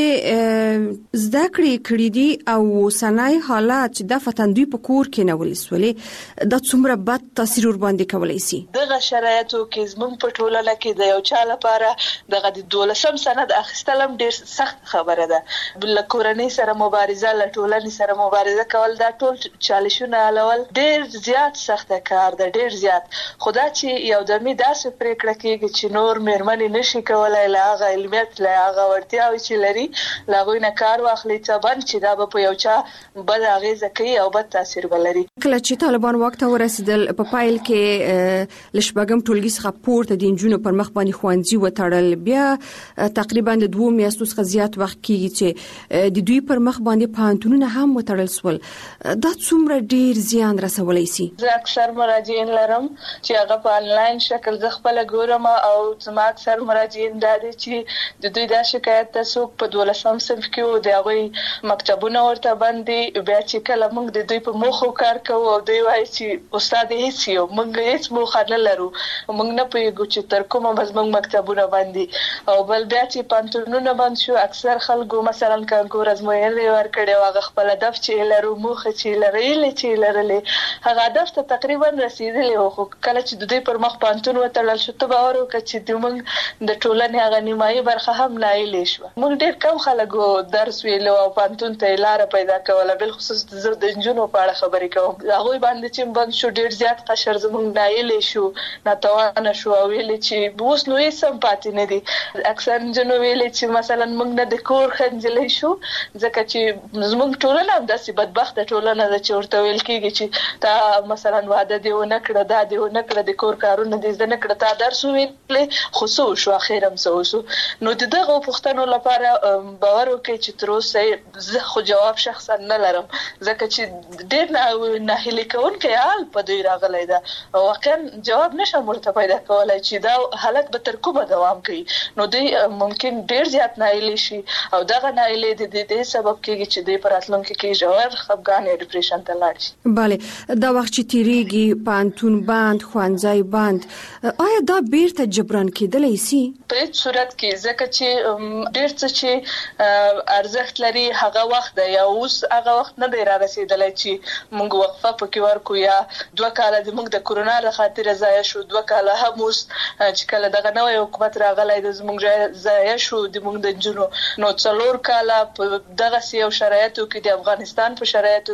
چې زده کړې کړې دي او اوسنی حالت چې د فتندوی په کور کې نه ولسولې دا څومره بد تاثیر ور باندې کولی شي. دغه شرایطو کې زموږ په ټولنه کې د یو چا لپاره دغه د دولسم سند اخیستل هم ډېر سخت خبره ده. له کورنۍ سره مبارزه، له ټولنې سره مبارزه کول، دا ټول چالشونه حلول ډېر زیات سخته کار ده، ډېر زیات. خو دا چې یو دمې داسې پرېکړه کېږي چې نور مېرمنې نشي کولای له هغه علمیت، له هغه وړتیاوې چې لري له هغوی نه کار واخلي، څبن چې دا به په یو چا بد اغېزه کوي او بد تاثیر به لري. کله چې طالبان واک ته ورسېدل په پایل کې له شپږم ټولګي څخه پورته د نجونو پر مخ باندې ښوونځي وتړل، بیا تقریبا د دوو میاشتو څخه زیات وخت کېږي چې د دوی پر مخ باندې پوهنتونونه هم وتړل سول. دا څومره ډېر زیان رسولی شي. زه اکثر مراجعین لرم چې هغه په انلاین شکل زه خپله ګورم او زما اکثر مراجعین دا دي چې د دوی دا شکایت تاسو په دولسم صنف کې د هغه مکتبونه ورته باندې بیا چې کله موږ د دوی په مخو کار کوو او دوی وایي چې استاد هیڅ یو موږ هیڅ موخه نه لرو موږ نه پوهیږو چې تر کومه به زموږ مکتبونه باندې او بل بیا چې پانتونونه باندې شو اکثر خلکو مثلا کانکور ازموینې ورکړي هغه خپل هدف چې لرو موخه چې لري چې لرلې هغه هدف ته تقریبا رسیدلی او کله چې د دوی پر مخ پانتون وتړل شو ته باور وکړه چې د موږ د ټولنې هغه نیمایي برخه هم نایلې شو موږ ډېر کم خلکو درس ویلو او پانتون ته لار پیدا کوله بل خصوص د جنونو په اړه خبرې کوم هغه باندې چې بند شو ډېر زیات قشر زموږ نایلې شو ناتوانه شو او ویلې چې اوس نو یې سم پاتې نه دي اکثر جنو ویلې چې مثلا موږ نه د کور خنځلې شو ځکه چې زموږ ټولنه هم داسې بدبخته ټولنه ده چې ورته ویل کېږي چې تا مثلا واده دی ونه کړه دا دی ونه کړه د کور کارونه دې زده نه کړه تا درس ویلې خو څه وشو اخر هم څه وشو نو د دغه پوښتنو لپاره باور وکړئ چې تر اوسه زه خو جواب شخصا نه لرم ځکه چې ډېر نه ناهیلي کوونکی حال په دوی راغلی ده واقعا جواب نشم ورته پیدا کولی چې دا حالت به تر کومه دوام کوي نو دوی ممکن ډېر زیات ناهیلي شي او دغه ناهیلي د دې سبب کېږي چې دوی په راتلونکي کې ژور خفګان یا ډیپریشن ته لاړ شي بله دا وخت چې تیریږي پانتون بند ښوونځی بند آیا دا بیرته جبران کېدلی سي په هیڅ صورت کې ځکه چې ډېر څه چې ارزښت لري هغه وخت دی یا اوس هغه وخت نه دی را رسېدلی چې موږ وقفه پکې ورکو یا دوه کاله د موږ د کورونا له خاطره ضایع شو دوه کاله هم اوس چې کله دغه نوی حکومت راغلی د زموږ ضایع شو د موږ د نجونو نو څلور کاله په دغسې یو شرایطو کې د افغانستان په شرایطو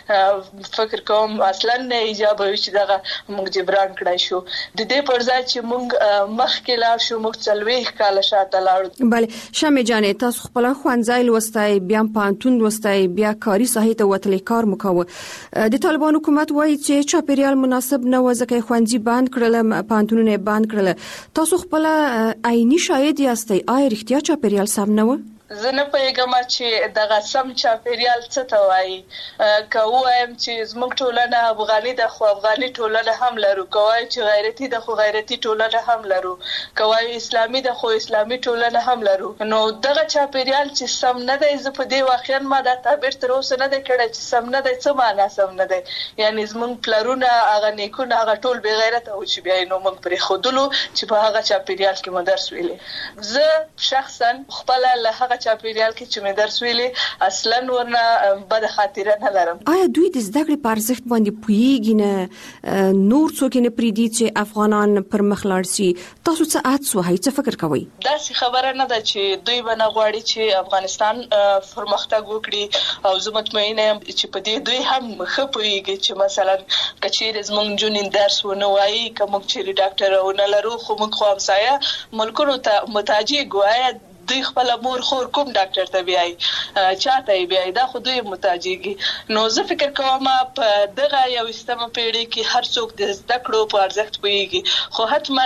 کې فکر کوم اصلا نه ایجاب وي چې دغه موږ جبران کړای شو د دې پر ځای چې موږ مخکې لاړ شو موږ څلوېښت کاله شاته لاړو بله شمې جانې تاسو خپله ښوونځی لوستی بیا پانتون لوستی بیا کاري ساحې ته وتلی کار مو کوه د طالبان حکومت وایي چې چاپیریال مناسب نه و ځکه یې ښوونځي بند کړل پانتونونه یې بند کړل تاسو خپله عیني شاهد یاستئ آیا رښتیا چاپیریال سم نه و زه نه پوهېږم چې دغه سم چاپیریال څه ته وایي که ووایم چې زموږ ټولنه افغاني ده خو افغاني ټولنه هم لرو که وایو چې غیرتي ده خو غیرتي ټولنه هم لرو که وایو اسلامي ده خو اسلامي ټولنه هم لرو نو دغه چاپیریال چې سم نه دی زه په دې واقعا ما دا تعبیر تر اوسه نه دی کړی چې سم نه دی څه معنا سم نه دی یعنې زموږ پلرونه هغه نیکونه هغه ټول بې غیرته وو چې بیا یې نو موږ پرېښودلو چې په هغه چاپیریال کې مو درس ویلې زه شخصا خپله له هغه چاپیریال کې چې مې درس ویلې اصلا ورنه بد خاطره نه لرم آیا دوی د زده کړې په ارزښت باندې پوهیږي نه نور څوک نه پریږدي چې افغانان پر مخ لاړ شي تاسو څه عادت وهئ څه فکر کوئ داسې خبره نه ده چې دوی به نه غواړي چې افغانستان پرمختګ وکړي او زه مطمئنه یم چې په دې دوی هم ښه پوهیږي چې مثلا که چیرې زموږ نجونې درس ونه وایي که موږ چیرې ډاکټره ونه لرو خو موږ خو همسایه ملکونو ته محتاج یو دوی خپل مور خور کوم ډاکټر ته بیاي چاته یې بیاي دا خو دوی محتاجيږي نو زه فکر کوم په دغه یو استمه پیړۍ کې هر څوک د زده کړو په ارزښت پوهیږي خو حتما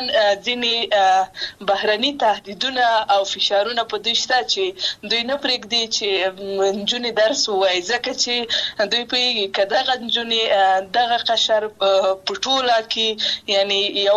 ځینې بهرني تهدیدونه او فشارونه په دوی شته چې دوی نه پرېږدي چې نجونې درس ووایي ځکه چې دوی پوهیږي که دغه نجونې دغه قشر په ټوله کې یعنی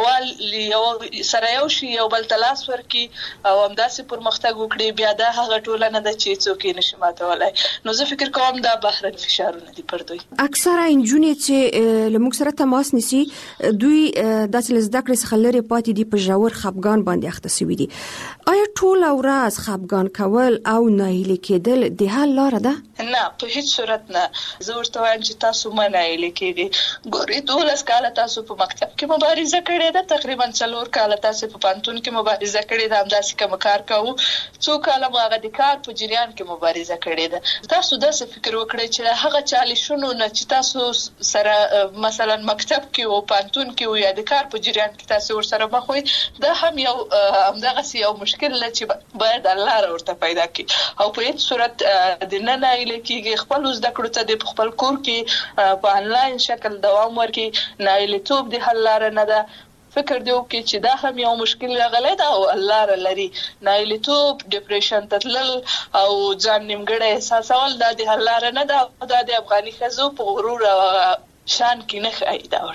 یو سره یو شي یو بل ته لاس ورکړي او همداسې پرمختګ وکړي بیا دا هغه ټولنه ده چې څوک یې نشي ماتولی نو زه فکر کوم دا بهرني فشارونه دي پر دوی اکثره نجونې چې له موږ سره تماس نیسي دوی داسې له زده کړې څخه لرې پاتې دي په ژور خفګان باندې اخته شوي دي آیا ټوله ورځ خفګان کول او ناهیلي کېدل د حل لاره ده نه په هیڅ صورت نه زه ورته وایم چې تاسو مه ناهیلي کېږئ ګورئ دولس کاله تاسو په مکتب کې مبارزه کړې ده تقریبا څلور کاله تاسو په پانتون کې مبارزه کړې ده همداسې کوم کار کوو څو کاله مو هغه د کار په جریان کې مبارزه کړې ده تاسو داسې فکر وکړئ چې هغه چالشونو نه چې تاسو سره مثلا مکتب کې او پانتون کې او یا د کار په جریان کې تاسو ورسره مخ وئ دا هم یو همدغسې یو مشکل دی چې باید الله را ورته پیدا کړي او په هیڅ صورت د نه ناهیلي کېږي خپلو زده کړو ته د په خپل کور کې په انلاین شکل دوام ورکړي ناهیلیتوب د حل لاره نه ده فکر دی وکړي چې دا هم یو مشکل راغلی ده او الله را لري ناهیلیتوب ډیپریشن ته تلل او ځان نیمګړی احساسول دا د حل لاره نه ده دا د افغاني ښځو په غرور او شان کې نه ښایي دا ورسره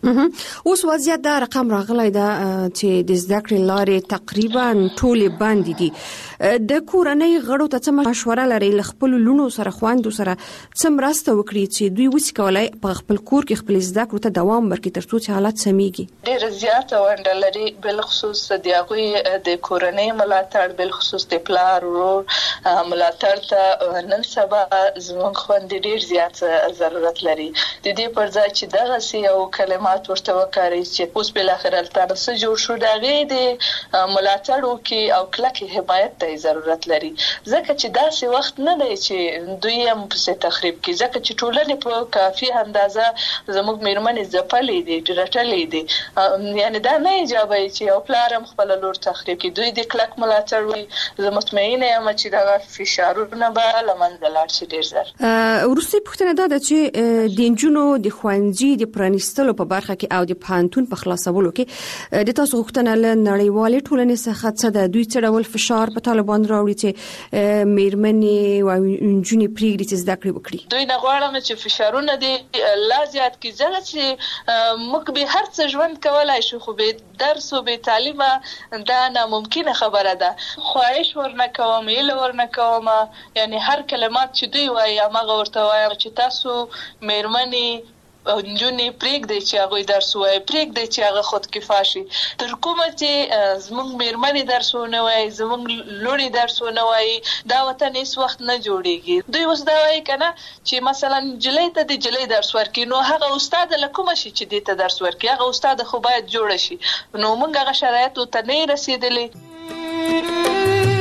اوس وضعیت دا رقم راغلی دا چې د زده کړې لارې تقریبا ټولې بندې دي. د کورنۍ غړو ته څه مشوره لري ل خپل لونو سره خويندو سره څه مرسته وکړي چې دوی وڅ کولای په خپل کور کې خپل زده کړو ته دوام ورکړي ترڅو چې حالت سميږي؟ ډېر زیاته ونډه لري، بل خصوص د هغوی د کورنۍ ملاتړ، بل خصوص د پلار ورور ملاتړ ته نن سبا زموږ خويندې ډېر زیات ضرورت لري. د دې پر ځای چې دغه سي او کلمات ورته وکړي چې اوس بل اخر تاسو جوړ شو دغه د ملاتړ وکي او کلکه حمایت ته ضرورت لري، ځکه چې داسې وخت نه دی چې دوی هم په تخریب کې، ځکه چې ټولنې په کافي اندازه زموږ میرمنې ځپلې دي، ډرټلې دي. یعنی دا نه ایجابي چې یو پلار هم خپل لور تخریب کې، دوی د کلک ملاتړ وي. زه مطمئنه یم چې دا فشارونه به لمنځه لاړ شي ډیر زر. وروستي پوښتنه دا ده چې د انجونو د خوانجي د پرانیستلو په برخه کې او د پانتون په خلاصولو کې د تاسو غوښتنه له نړیوالې ټولنې څخه څه ده؟ دوی څه ډول فشار په طالبان راوړي چې میرمنې او انجونې پریږدي چې زده کړې وکړي؟ دوی نه غواړم چې فشارونه دي لا زیات کی، ځکه چې موږ به هر څه ژوند کولای شو، خو به درس او به تعلیم دا ناممکنه خبره ده. خواهش ورنه کوم، ایله ورنه کوم، یعنی هر کلمات چې دوی وایي هغه ورته وایم چې تاسو میرمنې او نجونې پرېږدئ چې هغوی درس ووایي، پرېږدئ چې هغه خودکفا شي. تر کومه چې زموږ میرمنې درس ونه وایي، زموږ لوڼې درس ونه وایي، دا وطن هیڅ وخت نه جوړېږي. دوی اوس دا وایي که نه چې مثلا نجلۍ ته د نجلۍ درس ورکړي، نو هغه استاد له کومه شي چې دې ته درس ورکړي، هغه استاد خو باید جوړه شي. نو موږ هغه شرایطو ته نه یې رسېدلي.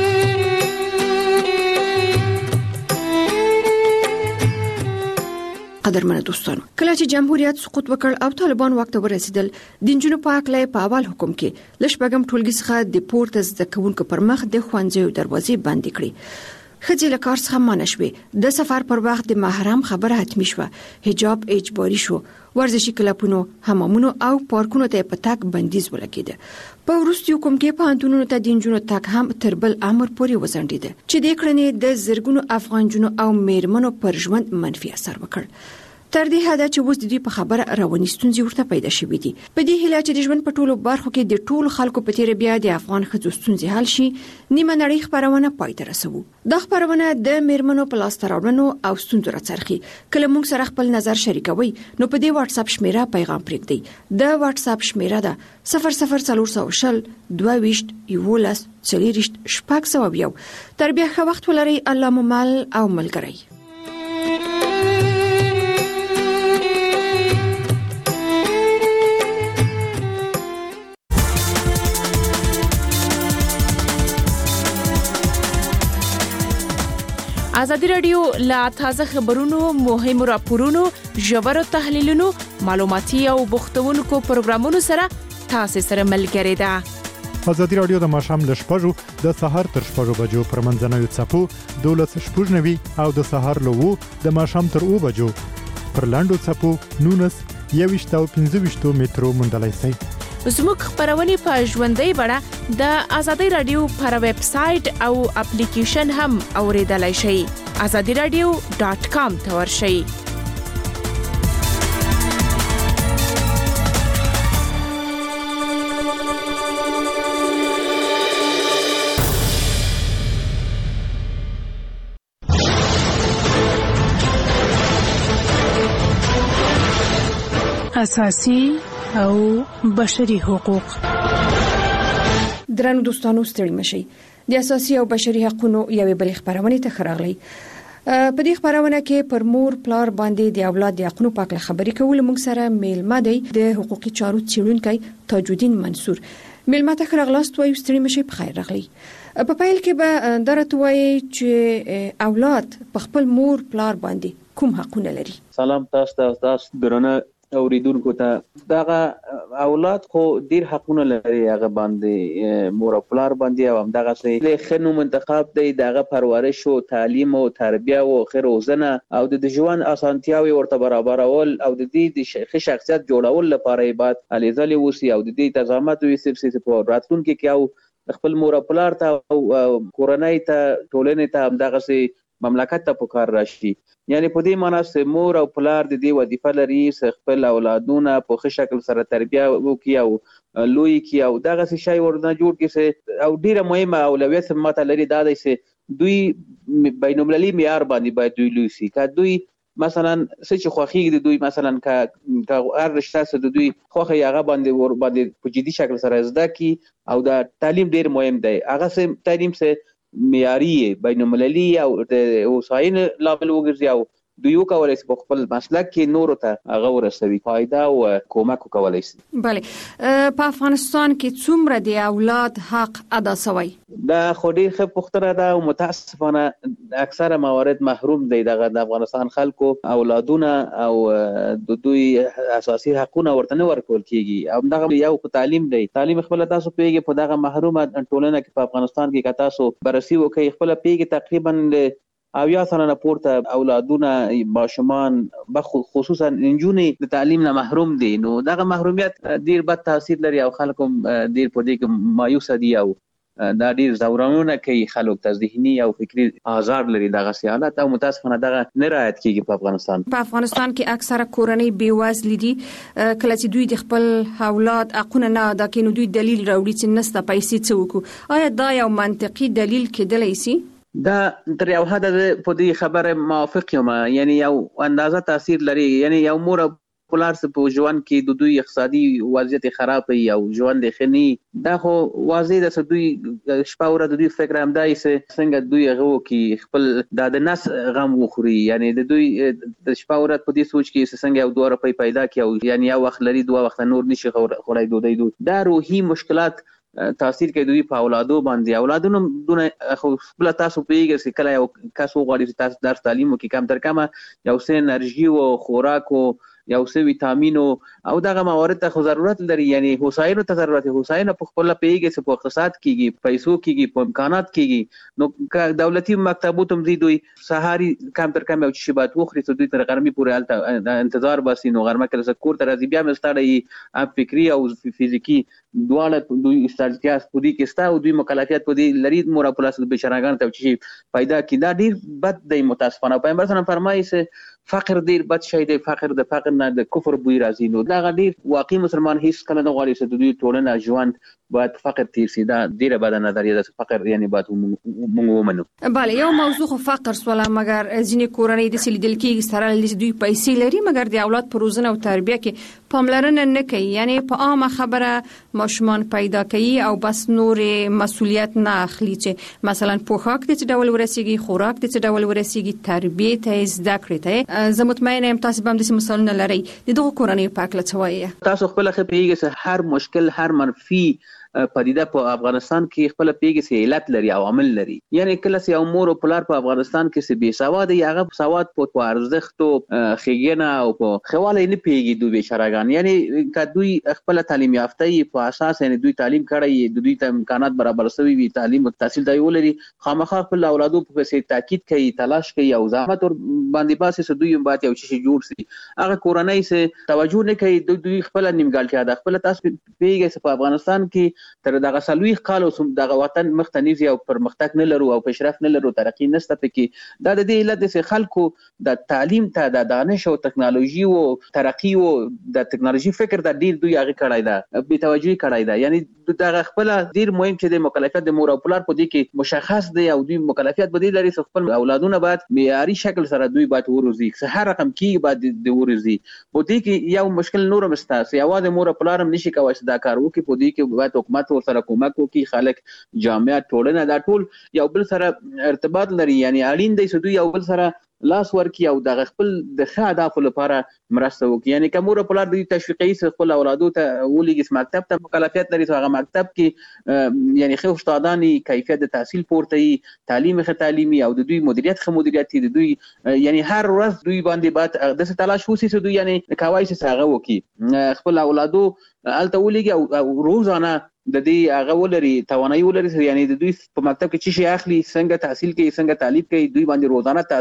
قدرمنه دوستانو، کله چې جمهوریت سقوط وکړ او طالبان واک ته ورسېدل، د انجونو په اکلای په اول حکم کې لشبګم ټولګي څخه د پورته زده کوونکو پر مخ د خوانځو دروازې بندې کړې. خځې له کار څخه منع شوې، د سفر پر وخت د محرم خبره حتمی شوه، حجاب اجباري شو، ورزشي کلبونو، حمامونو او پارکونو ته په تک بندیز ولګېده. په وروستي حکم کې پوهنتونونو ته د انجونو تک هم تر بل امر پورې وځنډېده چې د کړنې د زرګونو افغان جنو او میرمنو پر ژوند منفي اثر وکړ. تر دې حد چې اوس د دوی په خبره رواني ستونزې ورته پیدا شوې دي. په دې هیله چې د ژوند په ټولو برخو کې د ټولو خلکو په تیر بیا د افغان ښځو ستونزې حل شي، نیمه نړۍ خبرونه پای ته رسوو. دا خبرونه د میرمنو په لاس راوړنو او ستونزو راڅرخي. کله موږ سره خپل نظر شریکوي نو په دې واتس اپ شمیره پیغام پرېږدئ. د واتس اپ شمیره ده صفر صفر څلور سوه شل دوه ویشت یولس څلوېښت شپږ سوه یو. تر بیا ښه وخت ولرئ. الله مو مل او ملګری. ازادي رادیو لا تازه خبرونو، مهمو راپورونو، ژورو تحلیلونو، معلوماتي او بوختونکو پروګرامونو سره تاسو سره ملګری ده. ازادي رادیو د ماښام ل شپږو د سهار تر شپږو بجو پر منځنوي څپو دولس شپږ نوي او د سهار له وو د ماښام تر اوو بجو پر لاندو څپو نونس یويشت او پنځه ویشت مترو موندلای شئ. زموږ خبرونه په ژوندۍ بڼه د ازادي رادیو پر ویب سټ او اپلیکیشن هم اوریدلای شئ. ازادي رادیو ډاټ کام ته ورشئ. اساسي او بشري حقوق. درنو دوستانو ستړي مشئ. د اساسي او بشري حقوقو یوې بلې خبرونه ته خراغلی. په دې خبرونه کې پر مور پلار باندې د اولاد د حقوقو په اړه خبرې کول. موږ سره میلمه دی د حقوقي چارو څېړونکی تاجالدین منصور. میلمه ته خراغلاست وایو. ستړي مشئ. په خیر راغلی. په پیل کې به درته وایي چې اولاد په خپل مور پلار باندې کوم حقونه لري. سلام تاسو ته، تاسو درنه اوریدونکو ته. دغه اولاد خو ډیر حقونه لري، هغه باندې مور او پلار باندې، او همدغه سي خنو منتخب دی، دغه پرورش او تعلیم او تربیه او خیر روزنه او د ژوند اسانتیاوي ورته برابرول او د دې د شخصیت جوړول لپاره بعد الیزالي وسی او د دې تضامت وي سب په راتلونکو کې او خپل مور او پلار ته او کورنۍ ته ټولنې ته همدغه سي مملکت ته په کار راشي. یعنی په دې معنی چې مور او پلار د دې وظیفه لري چې خپل اولادونه په ښه شکل سره تربیه وکړي او لوی کړي او دغسې شی ورنه جوړ کړي او ډیره مهمه اولویت ماته لري دا دی چې دوی بین المللي معیار باندې باید دوی لوی شي. که دوی مثلا څه چې خوښیږي د دوی مثلا که هر رشته څه د دوی خوښه یې هغه باندې ور باندې په جدي شکل سره زده کړي او دا تعلیم ډیر مهم دی. هغه څه تعلیم څه معیاري بین المللي او د هوساینې لامل وګرځي او دوی وکولای شي په خپل مسلک کې نورو ته هغه ورسوي فایده او کومک وکولای شي. بله په افغانستان کې څومره د اولاد حق ادا شوی؟ دا خو ډیر ښه پوښتنه ده او متاسفانه اکثره موارد محروم دی دغه د افغانستان خلکو اولادونه او د دوی اساسي حقونه ورته نه ورکول کیږي. همدغه یو په تعلیم دی. تعلیم خپل تاسو پیږي په دغه محرومه ټولنه کې په افغانستان کې که تاسو بررسي وکړئ خپل پیږي تقریبا او یا څنګه پورته اولادونه ماشومان خصوصا نجونې د تعلیم نه محروم دي. نو دغه محرومیت ډیر بد تاثیر لري او خلکو ډیر په دې کې مایوس دي او دا ډیر زورونه کوي خلک ته ذهني او فکری آزار لري دغه سیالات او متاسفانه دغه نه رعایت کیږي په افغانستان. په افغانستان کې اکثره کورنۍ بیوزل دي. کله چې دوی د خپل اولاد حقونه نه ادا کوي نو دوی دلیل راوړي چې نسته پیسې څه وکړو. آیا دا یو منطقي دلیل کېدلی شي؟ دا تر یو حد په دې خبره موافق یم. یعنی یو اندازه تاثیر لري. یعنی یو مور پلار څه په ژوند کې د دوی اقتصادي وضعیت خراب وي او ژوند یې ښه نه دا خو واضح ده چې دوی شپه ورځ د دوی فکر همدا وي چې څنګه دوی هغه وکړي خپل د نس غم وخوري. یعنی د دوی د شپه ورځ په دې سوچ کې چې څنګه یو دوه روپۍ پیدا کړي او یعنی یو وخت لري دوه وخت نور نشي خوړای ډوډۍ دود. دا روحي مشکلات تاثیر کوي دوی په اولادو باندې. اولادونو دونه خو خپل تاسو پیږي چې کله یو کس وغواړي چې تاسو درس تعلیم وکړي کم تر کمه یو څه انرژي او خوراک او یو څه ویټامینو او دغه موارد ته ضرورت لري. یعنی هوساینه ته ضرورت دی. هوساینه په خپل پیږي چې په اقتصاد کېږي پیسو کېږي په امکانات کېږي. نو دولتي مکتبو ته دوی دوی سهاري کم تر کم یو شی بات وخوري چې دوی تر غرمې پورې الته انتظار باسي. نو غرمه کې کور ته راځي بیا مستړی ام فکری او فزیکی دواړه دوی استالتیا پودي کې ستا او دوی مکلفیت پودي لري مور په لاس د بشراګان ته چې پیدا کی دا ډیر بد دی. متاسفانه پیغمبر صلی الله علیه وسلم فرمایي چې فقر ډیر بد شی دی. فقر د فقر نه د کفر بوی راځي. نو دا ډیر واقعي مسلمان هیڅ کله نه غواړي چې دوی ټولنه ژوند باید فقر تیر شي. دا ډیره بد نظریه ده. فقر یعنی باید موږ ومنو. بله یو موضوع خو فقر سواله مګر ځینې کورنۍ د سلیدل کېږي سره لږ دوی پیسې لري مګر د اولاد په روزنه او تربیه کې پاملرنه نه کوي. یعنی په عامه خبره ماشومان پیدا کوي او بس نور مسؤلیت نه اخلي چې مثلا پوښاک د څه ډول ورسیږي خوراک د څه ډول ورسیږي تربیه ته زده کړې ته. زه مطمئنه یم تاسو به هم د مثالونه لرئ د دغه کورنۍ په اړه څه وایي؟ تاسو خپل خپل پیږي چې هر مشکل هر منفي پدیده په افغانستان کې خپل پیږي سي علت لري او عامل لري. یعنی کله چې یو مور او پلار په افغانستان کې سي بي سواد یا هغه سواد په ارزښت او خېګنه او په خواله نه پیږي دوی بشراګان. یعنی که دوی خپل تعلیم یافته په اساس یعنی دوی تعلیم کړی دوی ته امکانات برابر شوي وي تعلیم او تحصیل دی ولري خامخا خپل اولادو په څیر تاکید کوي تلاش کوي او زحمت ور باندې باسي چې دوی باید یو شي جوړ شي. هغه کورنۍ سه توجه نه کوي دوی خپل نیمګړتیا ده. خپل تاسو پیږي په افغانستان کې تر دغه سلوي خالو سم دغه وطن مختنیز او پرمختګ نه لرو او پیشرفت نه لرو ترقی نشته پکې. دا د دې علت چې خلکو د تعلیم ته د دانش او ټکنالوژي او ترقی او د ټکنالوژي فکر د ډیر دوی هغه کړای دا به توجه کړای دا. یعنی دغه خپل ډیر مهم چې د مکلفیت د مور او پلار په دې کې مشخص دی او دوی مکلفیت به لري چې خپل اولادونه باید معیاري شکل سره دوی باید وروزي چې هر رقم کې باید د وروزي. په دې کې یو مشکل نور مستاس یوازې مور او پلار هم نشي کوي چې دا کار وکړي. په دې کې باید حکومت ور سره کومک وکړي. خلک جامعه ټولنه دا ټول یو بل سره ارتباط لري. یعنی اړین دی چې دوی یو بل سره لاس ورکړي او د خپل د ښه اهدافو لپاره مرسته وکړي. یعنی که مور او پلار دوی تشویقي چې خپل اولادو ته ولېږي مکتب ته مکلفیت لري چې هغه مکتب کې یعنی ښه استادانی کیفیت د تحصیل پورته وي تعلیم ښه تعلیمي او د دوی مدیریت ښه مدیریت د دوی یعنی هر ورځ دوی باندې باید د تلاش وسی چې دوی یعنی کوي چې هغه وکړي خپل اولادو الته ولېږي او روزانه د دې هغه ولري توانایي ولري. یعنی د دوی په مکتب کې چې شي اخلي څنګه تحصیل کوي څنګه تعلیم کوي دوی باندې روزانه تاثیر ستا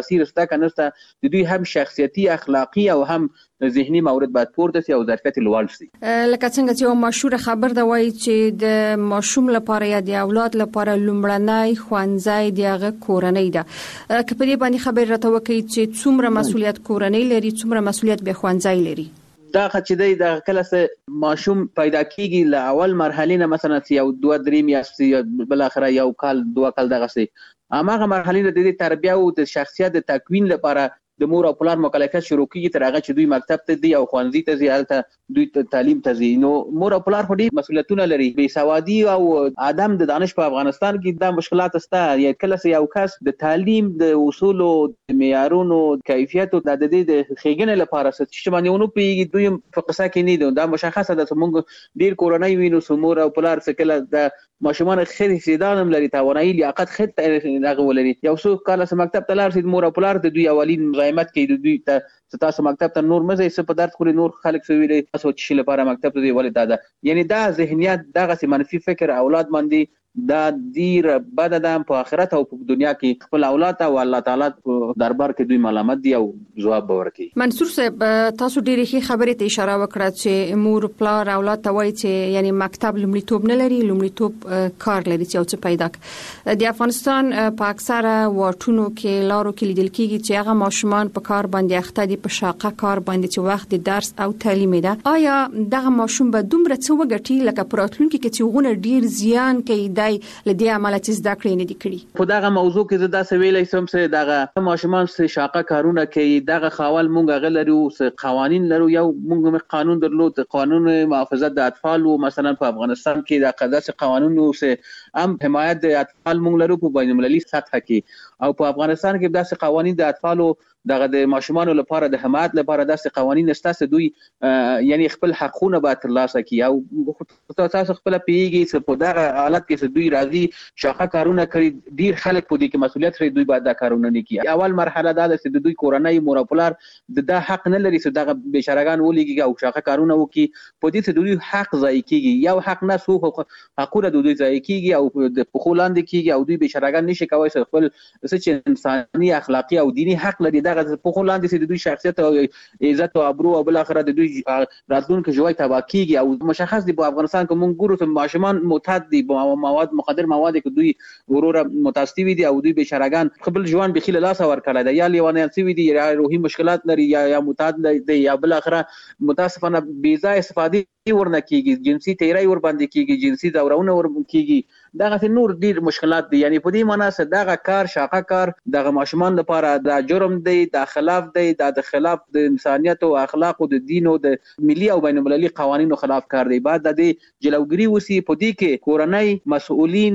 ځکه نشته د دوی هم شخصیتي اخلاقی او هم ذهني مورد باید پورته سي او ظرفیت لوړ سي. لکه څنګه چې یو مشهور خبر دا وایي چې د ماشوم لپاره یا د اولاد لپاره لومړنی خوانځای دیغه کورنۍ ده. که په دې باندې خبر راته وکړي چې څومره مسولیت کورنۍ لري څومره مسولیت به خوانځای لري؟ دا چې د کله سه ماشوم پیدا کیږي له اول مرحله نه مثلا یو دوه درې میاشتې بل اخره یو کال دوه کال دغه سي اماغه مرحله د تربیه او د شخصیت د تکوین لپاره د مور او پلار مکلفیت شروع کیږي تر هغه چې دوی مکتب ته دی او ښوونځي ته ځي هلته دوی تعلیم ته ځي. نو مور او پلار خو ډېر مسؤلیتونه لري. بې سوادي او عدم د دانش په افغانستان کې دا مشکلات شته. یا کله یو کس د تعلیم د اصول او د معیارونو کیفیت او د دې د ښېګڼې لپاره چې باندې ونو پیږي دوی په قصه کې نه دي. دا مشخصه ده چې موږ ډېر کورنۍ وینو چې مور او پلار څه کله د ماشومان خیر سیدانم لري توانایي لیاقت خیر هغه ولري. یو څو کال سم مکتب ته لاړ شي مور او پلار د دوی اولین مزاحمت کوي د دوی ته تاسو مکتب ته نور مزه څه په درد خوري نور خلک څه ویلي تاسو چې لپاره مکتب ته دی ولې دا ده. یعنی دا ذهنیت دغه منفي فکر اولاد باندې دا ډیر بد ده په آخرت او په دنیا کې خپل اولاد او الله تعالی په دربار کې دوی ملامت دي او جواب ورکړي. منصور صاحب تاسو ډیره ښه خبره ته اشاره وکړه چې مور پلار اولاد ته وایي چې یعنی مکتب لومړیتوب نه لري لومړیتوب کار لري چې او څه پیدا کړي. د افغانستان په اکثره واټونو کې لارو کې لیدل کېږي چې هغه ماشومان په کار باندې اخته دي په شاقه کار باندې چې وخت د درس او تعلیم ده. آیا دغه ماشوم به دومره څه وګټي لکه پراتلونکو کې چې غونه ډیر زیان کوي لدی عمله چې زده کړې نه دي کړي؟ په دغه موضوع کې زه دا سویلای سم چې دغه ماشومان چې شاقه کارونه کوي دغه خاول مونږ غلرو چې قوانين لرو. یو مونږ قانون درلود قانون محافظت د اطفال او مثلا په افغانستان کې د قدس قانون او چې هم حمایت د اطفال مونږ لرو په بین المللي سطح کې او په افغانستان کې داسې قوانين د اطفالو دغه د ماشومان لپاره د حمایت لپاره داسې قوانين نشته دوی یعنی خپل حقونه به ترلاسه کړي او تاسو خپل پیږي چې په دغه حالت کې دوی راځي شاخه کارونه کوي ډیر خلک په دې کې مسؤلیت لري دوی باید دا کارونه نه کوي. اول مرحله دا ده چې دوی کورنۍ مور او پلار د حق نه لري چې دغه بشرګان ولېږي او شاخه کارونه وکړي. په دې چې دوی حق ضایع کیږي یو حق نه سو حقونه دوی ضایع کیږي او د پخولاند کیږي او دوی بشرګان نشي کوي خپل چې انساني اخلاقی او دینی حق لري دغه په خلاندې چې د دوی شخصیت او عزت او ابرو او بل اخره د دوی راتلونکو ژوند تباہ کیږي او مشخص دي په افغانستان کې مونږ ګورو چې ماشومان معتاد دي مواد مخدر مواد کې دوی وروره متاسفي دي او دوی بشرګان خپل ژوند به خلل لاس ور کړل یا لیوانیان سوي دي یا روحي مشکلات لري یا یا معتاد دي یا بل اخره متاسفانه بې ځای استفاده ورنه کیږي جنسي تیرای ور باندې کیږي جنسي دورونه ور کیږي دغه نور ډیر مشکلات دي. یعنی په دې معنی چې دغه کار شاقه کار دغه ماشومان لپاره د جرم دی د خلاف دی د خلاف د انسانيت او اخلاق او د دین او د ملي او بین المللي قوانینو خلاف کار دی. بعد د جلوګری وسی په دې کې کورنۍ مسؤلین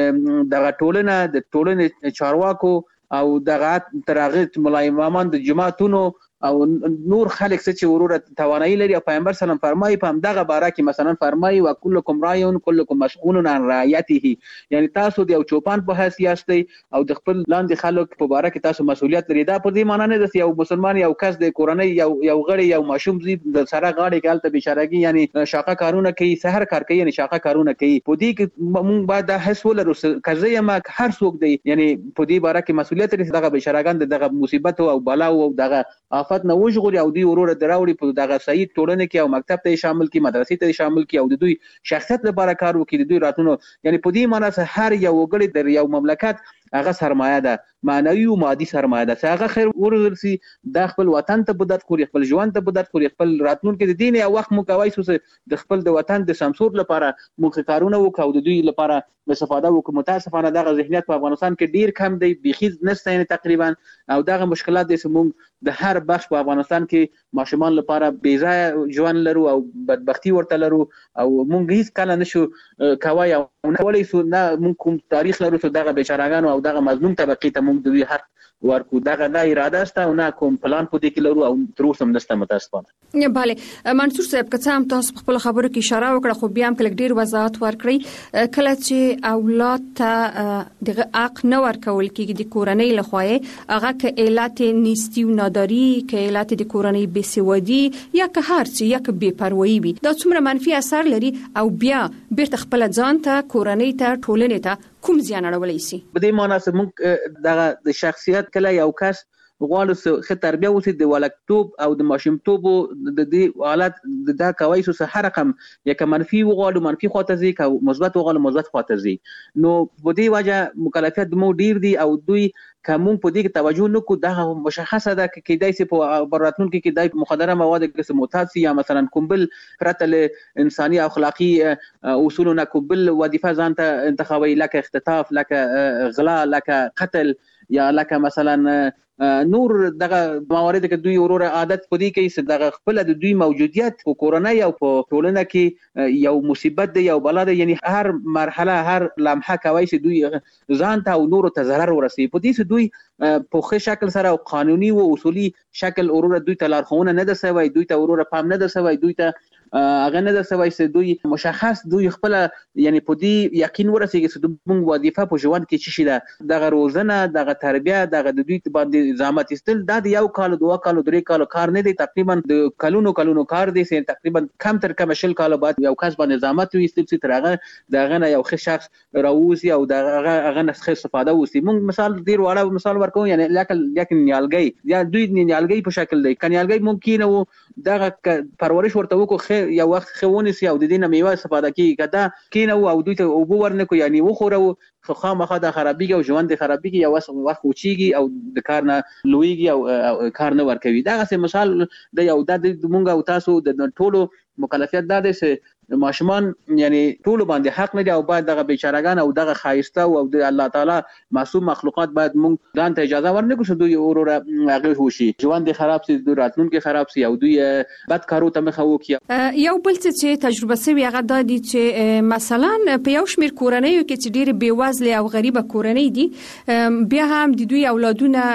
دغه ټولنه د ټولنې چارواکو او دغه ترغه ملای امامان د جماعتونو او نور خلک چې وروره توانایي لري. پیغمبر سلام فرمایي په همدغه باره کې مثلا فرمایي وکلکم راعون کلکم مسئول عن رعیته یعنی تاسو د یو چوپان په حیثیت یاستئ او د خپل لاندې خلک په باره کې تاسو مسؤلیت لري. دا په دې معنی نه ده یو مسلمان یو کس د کورنۍ یو یو غړی یو ماشوم زی د سره غاړي کې الته بشارګي یعنی شاقه کارونه کوي سحر کار کوي یعنی شاقه کارونه کوي. په دې کې مونږ باید د حس ولرو کزه ما هر څوک دی یعنی په دې باره کې مسؤلیت لري دغه بشارګان دغه مصیبت او بلا او دغه آفت نه وژغوري او دوی وروره دراوړي په دغه صحیح ټولنه کې او مکتب ته شامل کی مدرسې ته شامل کی او د دوی شخصیت لپاره کار وکړي د دوی راتلونو یعنی په دې معنی چې هر یو وګړي د یو مملکت هغه سرمایه ده معنوي او مادي سرمایه ده چې هغه خیر ورسي د خپل وطن ته بدت خوري خپل ژوند ته بدت خوري خپل راتلونکو د دین او وخت مو کوي چې د خپل د وطن د سمسور لپاره مخ کارونه وکاو د دوی لپاره استفاده وکړو. متاسفانه دغه ذهنیت په افغانستان کې ډیر کم دی بيخیز نشته یعنی تقریبا او دغه مشکلات د سمون د هر بخش په افغانستان کې ماشومان لپاره بې ځای ژوند لرو او بدبختی ورته لرو او مونږ هیڅ کله نشو کوي او نه ولې سو نه مونږ کوم تاریخ لرو چې دغه بیچارهګانو او دغه مظلوم طبقه ته مونږ دوی حق ورکو دغه نه اراده است او نه کوم پلان پدې کې لرو او تر اوسه هم نشته متاسفانه. نه bale منصور صاحب که څه هم تاسو خپل خبرو کې اشاره وکړه خو بیا هم کله ډیر وضاحت ورکړئ کله چې اولاد ته دغه حق نه ورکول کېږي د کورنۍ لخوا هغه کې علت نیستی و ناداری کې علت د کورنۍ بېسوادي یا که هر څه یا که بې پروايي وي دا څومره منفي اثر لري او بیا بیرته خپل ځان ته کورنۍ ته ټولنې ته کوم زیان اړولی شي. په دې معنی چې موږ دغه د شخصیت کله یو کس غواړو څه تربیه وسی د ولکتوب او د ماشومتوب د دې حالت د دا کوي سو هر رقم یک منفي وغواړو منفي خواته ځي او مثبت وغواړو مثبت خواته ځي. نو په دې وجه مکلفیت مو ډیر دي او دوی کوم په دې کې توجه نکو دا مشخصه ده کې دای سي په براتون کې کې دای مخدره مواد کې موتات یا مثلا کومبل پرتل انساني او اخلاقی اصولنا کومبل وظیفه ځان ته انتخابي لکه اختطاف لکه غلا لکه قتل یا لکه مثلا نور دغه موارد کې دوی ورور عادت پدې کې دغه خپل د دوی موجودیت په کورونای او په ټولنه کې یو مصیبت دی یو بلا دی، یعنی هر مرحله هر لمحه کوي چې دوی ځان ته او نور ته ضرر ورسي. په دې چې دوی په ښه شکل سره او قانوني او اصولي شکل ورور دوی ته لارښوونه نه ده سوی، دوی ته ورور پام نه ده سوی، دوی ته هغه نه ده سوی چې دوی مشخص دوی خپل یعنی په دې یقین ورسیږي چې موږ وظیفه په ژوند کې چی شي ده دغه روزنه دغه تربیه دغه د دوی باندې زحمت استل دا د یو کال دوه کال درې کال کار نه دی، تقریبا د کلونو کلونو کار دی چې تقریبا کم تر کم شل کال بعد یو کس باندې زحمت وي استل چې ترغه دغه نه یو ښه شخص راوځي او دغه هغه نه ښه استفاده وسی. موږ مثال ډیر واړه مثال ورکو یعنی لکه لکه نیالګي یا دوی نیالګي په شکل دی کنيالګي ممکن وو دغه پرورش ورته وکړو یو وخت خونه سي او د دې نه میوه استفاده کیږي کدا کینه او دوی ته او ورنکو یعنی وخورو خو خامخا د خرابېږي او ژوند د خرابېږي یو وخت وچیږي او د کار نه لویږي او کار نه ورکوي. دا غسه مثال د یو د مونږ او تاسو د ټولو مکلفیت دا ده چې ماشومان یعنی ټول باندې حق نه دی او باید دغه بیچارهګان او دغه خایسته او د الله تعالی معصوم مخلوقات باید مونږ ځان ته اجازه ورنکړو چې دوی اورور هغه وشي ژوند خراب سي دوی راتلونکي خراب سي او دوی بد کارو ته مخه وکړي. یو بل څه تجربه سوي هغه د دي چې مثلا په یو شمیر کورنۍ کې چې ډېر بیوازله او غریبه کورنۍ دي بیا هم د دوی اولادونه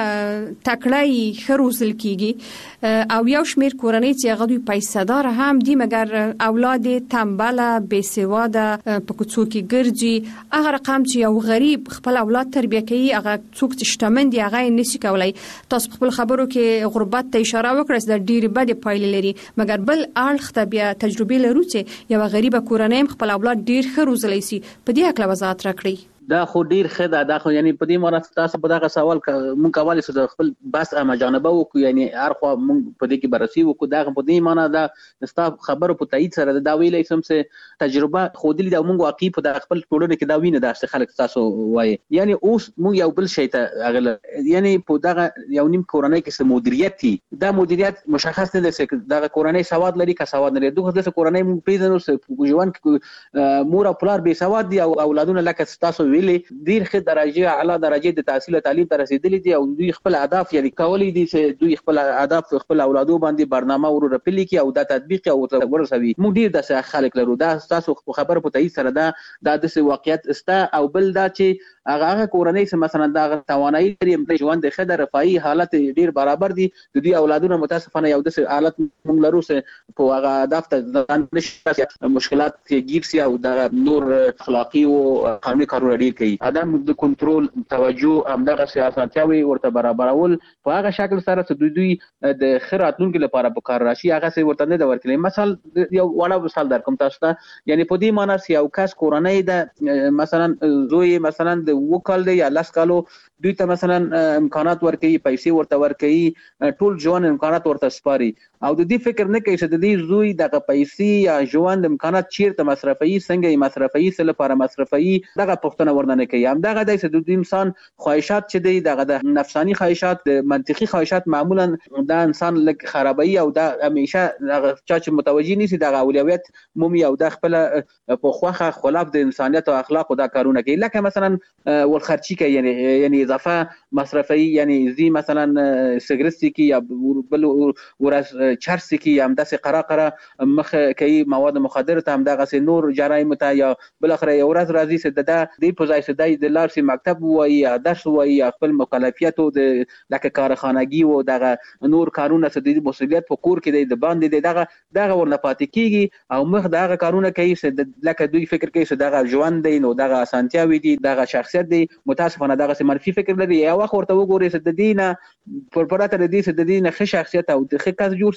تکړه خروزل کیږي او یو شمیر کورنۍ چې هغه دوی پیسې دار هم دي مګر اولاد تنبله بے سواده په کوڅو کې ګرځي هغه رقم چې یو غریب خپل اولاد تربیه کوي هغه څوک چې شتمن دي هغه نشي کولای. تاسو خپل خبرو کې غربت ته اشاره وکړه د ډېر بد پایلې لري مګر بل اړخ ته بیا تجربه لرو چې یو غریب کورنۍ خپل اولاد ډېر خروزلای شي. په دې اړه وضاحت راکړئ. دا خو ډیر ښه ده دا خو یعنی په دې معنی تاسو په دغه سوال مونږ کولای شو خپل بس امه جانبه وکړو یعنی هر خو مونږ په دې کې بررسي وکړو دا په دې معنی دا ستاسو خبرو په تایید سره دا ویلې سم چې تجربه خو دې دا مونږ واقعي په خپل ټولنه کې دا وینه دا چې خلک تاسو وایي یعنی اوس مونږ یو بل شی ته اغل یعنی په دغه یو نیم کورنۍ کې مدیریت دي دا مدیریت مشخص نه دی چې دغه کورنۍ سواد لري که سواد نه لري دغه د کورنۍ مونږ پیژنو چې ژوند کې مور او پلار به سواد دي او اولادونه لکه تاسو ویلې ډیر ښه درجه اعلی درجه د تحصیل او تعلیم ته رسیدلي دي او دوی خپل اهداف یعنی کولی دي چې دوی خپل اهداف خپل اولادو باندې برنامه ورو رپلی کی او دا تطبیق او ورسوي. موږ ډیر د خلک لرو دا تاسو خبر په تایید سره دا د واقعیت استا او بل دا چې هغه کورنۍ چې مثلا دا توانایي لري ژوند د خدای رفاهي حالت ډیر برابر دي د دوی اولادونه متاسفانه یو د حالت موږ لرو چې په هغه اهداف ته ځان نشي مشکلات کې گیر سي او د نور اخلاقی او قانوني کارونه ډیر کوي. عدم د کنټرول توجه همدغه سیاستیاوي ورته برابرول په هغه شکل سره چې دوی دوی د خیراتونکو لپاره په کار راشي هغه څه ورته نه دا ورکړي. مثال یو وړه مثال درکوم تاسو ته یعنی په دې معنی چې یو کس کورنۍ د مثلا زوی مثلا د وکال دی یا لاس کالو دوی ته مثلا امکانات ورکړي پیسې ورته ورکړي ټول ژوند امکانات ورته سپاري او د دې فکر نه کوي چې د دې زوی دغه پیسې یا ژوند امکانات چیرته مصرفي څنګه یې مصرفي څه لپاره مصرفي دغه پښتنه ورننه کوي. هم دغه د د انسان خواهشات چې دی دغه د نفسانی خواهشات د منطقي خواهشات معمولا د انسان لک خرابوي او دا همیشه دغه چا چې متوجي نشي دغه اولویت مومي او د خپل په خوخه خلاف د انسانیت او اخلاق او دا کارونه کوي لکه مثلا ول خرچي کوي یعنی یعنی اضافه مصرفي یعنی زی مثلا سیګریټ کی یا بل ورس چرس کی هم داسې قرا قرا مخ کوي مواد مخدر ته هم دغه نور جرایم ته یا بل اخر یو ورځ راځي چې د دې په ځای چې د لار سي مکتب وایي یا درس وایي یا خپل مکلفیت او د لکه کارخانګي او دغه نور کارونه چې د مسؤلیت په کور کې د باندې دغه دغه ورنه پاتې کیږي او مخ دغه کارونه کوي چې لکه دوی فکر کوي چې دغه ژوند دی نو دغه اسانتیاوي دي دغه شخصیت دی متاسفانه دغه منفي فکر لري. یا وخت ورته وګوري چې د دینه پر پراته د دې چې د دینه ښه شخصیت او د ښه کس جوړ سي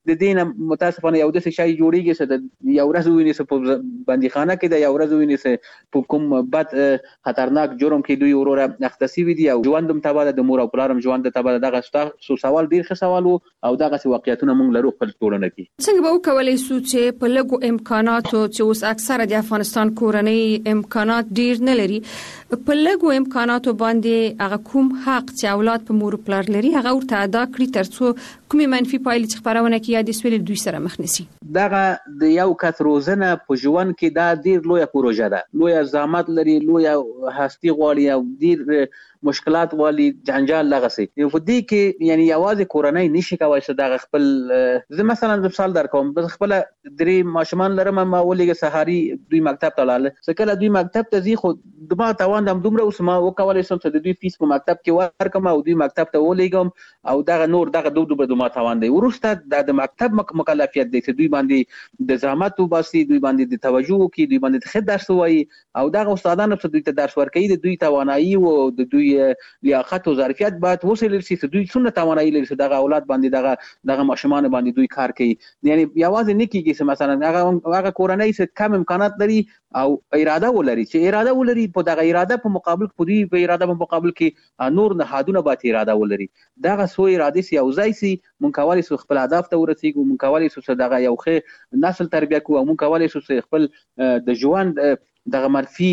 د دین متاسفانه یو د څه شي جوړیږي چې د یو ورځ ویني چې په بندیخانه کې د یو ورځ ویني چې په کوم بد خطرناک جرم کې دوی وروره اختصي وي دي او ژوندم تباله د مور او پلارم ژوند تباله دغه سو سوال ډیر ښه سوال او دغه څه واقعیتونه موږ لرو خپل ټولنه کې. څنګه به وکولای شو چې په لږو امکاناتو چې اوس اکثره د افغانستان کورنۍ امکانات ډیر نه لري په لږو امکاناتو باندې هغه کوم حق چې اولاد په مور پلار لري هغه ورته ادا کړی ترڅو کومې منفي پایلې چې خبرونه کوي د سویل دوی سره مخ نشي. دغه د یو کس روزنه په ژوند کې دا ډیر لویه پروژه ده، لویه زحمت لري، لویه هستی غواړي او ډیر مشکلات والی جنجال لغسي. یو فدی کې یعنی یوازې کورنۍ نشي کوي چې دا خپل زه مثلا مثال درکوم بس خپل درې ماشومان لرم ما ولګه سهاري دوی مکتب ته لاله سکه دوی مکتب ته ځي خو دما توان د دومره اوس ما وکولای سم چې د دوی فیس په مکتب کې ورکم او دوی مکتب ته ولګم او دغه نور دغه دوه دوه دما توان دی ورسته د مکتب مکلفیت دی چې دوی باندې د زحمت وباسي، دوی باندې د توجه کوي، دوی باندې د خدمت درس وایي او دغه استادانو چې دوی ته درس ورکوي د دوی توانایي او د دوی لیاقت او ظرفیت باید وصل شي چې دوی څونه توانایي لري چې دغه اولاد باندې دغه دغه ماشومان باندې دوی کار کوي. یعنی یوازې نه کیږي چې مثلا هغه هغه کورنۍ چې کم امکانات لري او اراده ولري چې اراده ولري په دغه اراده په مقابل کې دوی په اراده په مقابل کې نور نهادونه باید اراده ولري. دغه سو اراده سي او ځای سي مونږ کولای شو خپل اهداف ته ورسیږو، مونږ کولای شو دغه یو ښه نسل تربیه کوو، مونږ کولای شو خپل د ژوند دغه منفي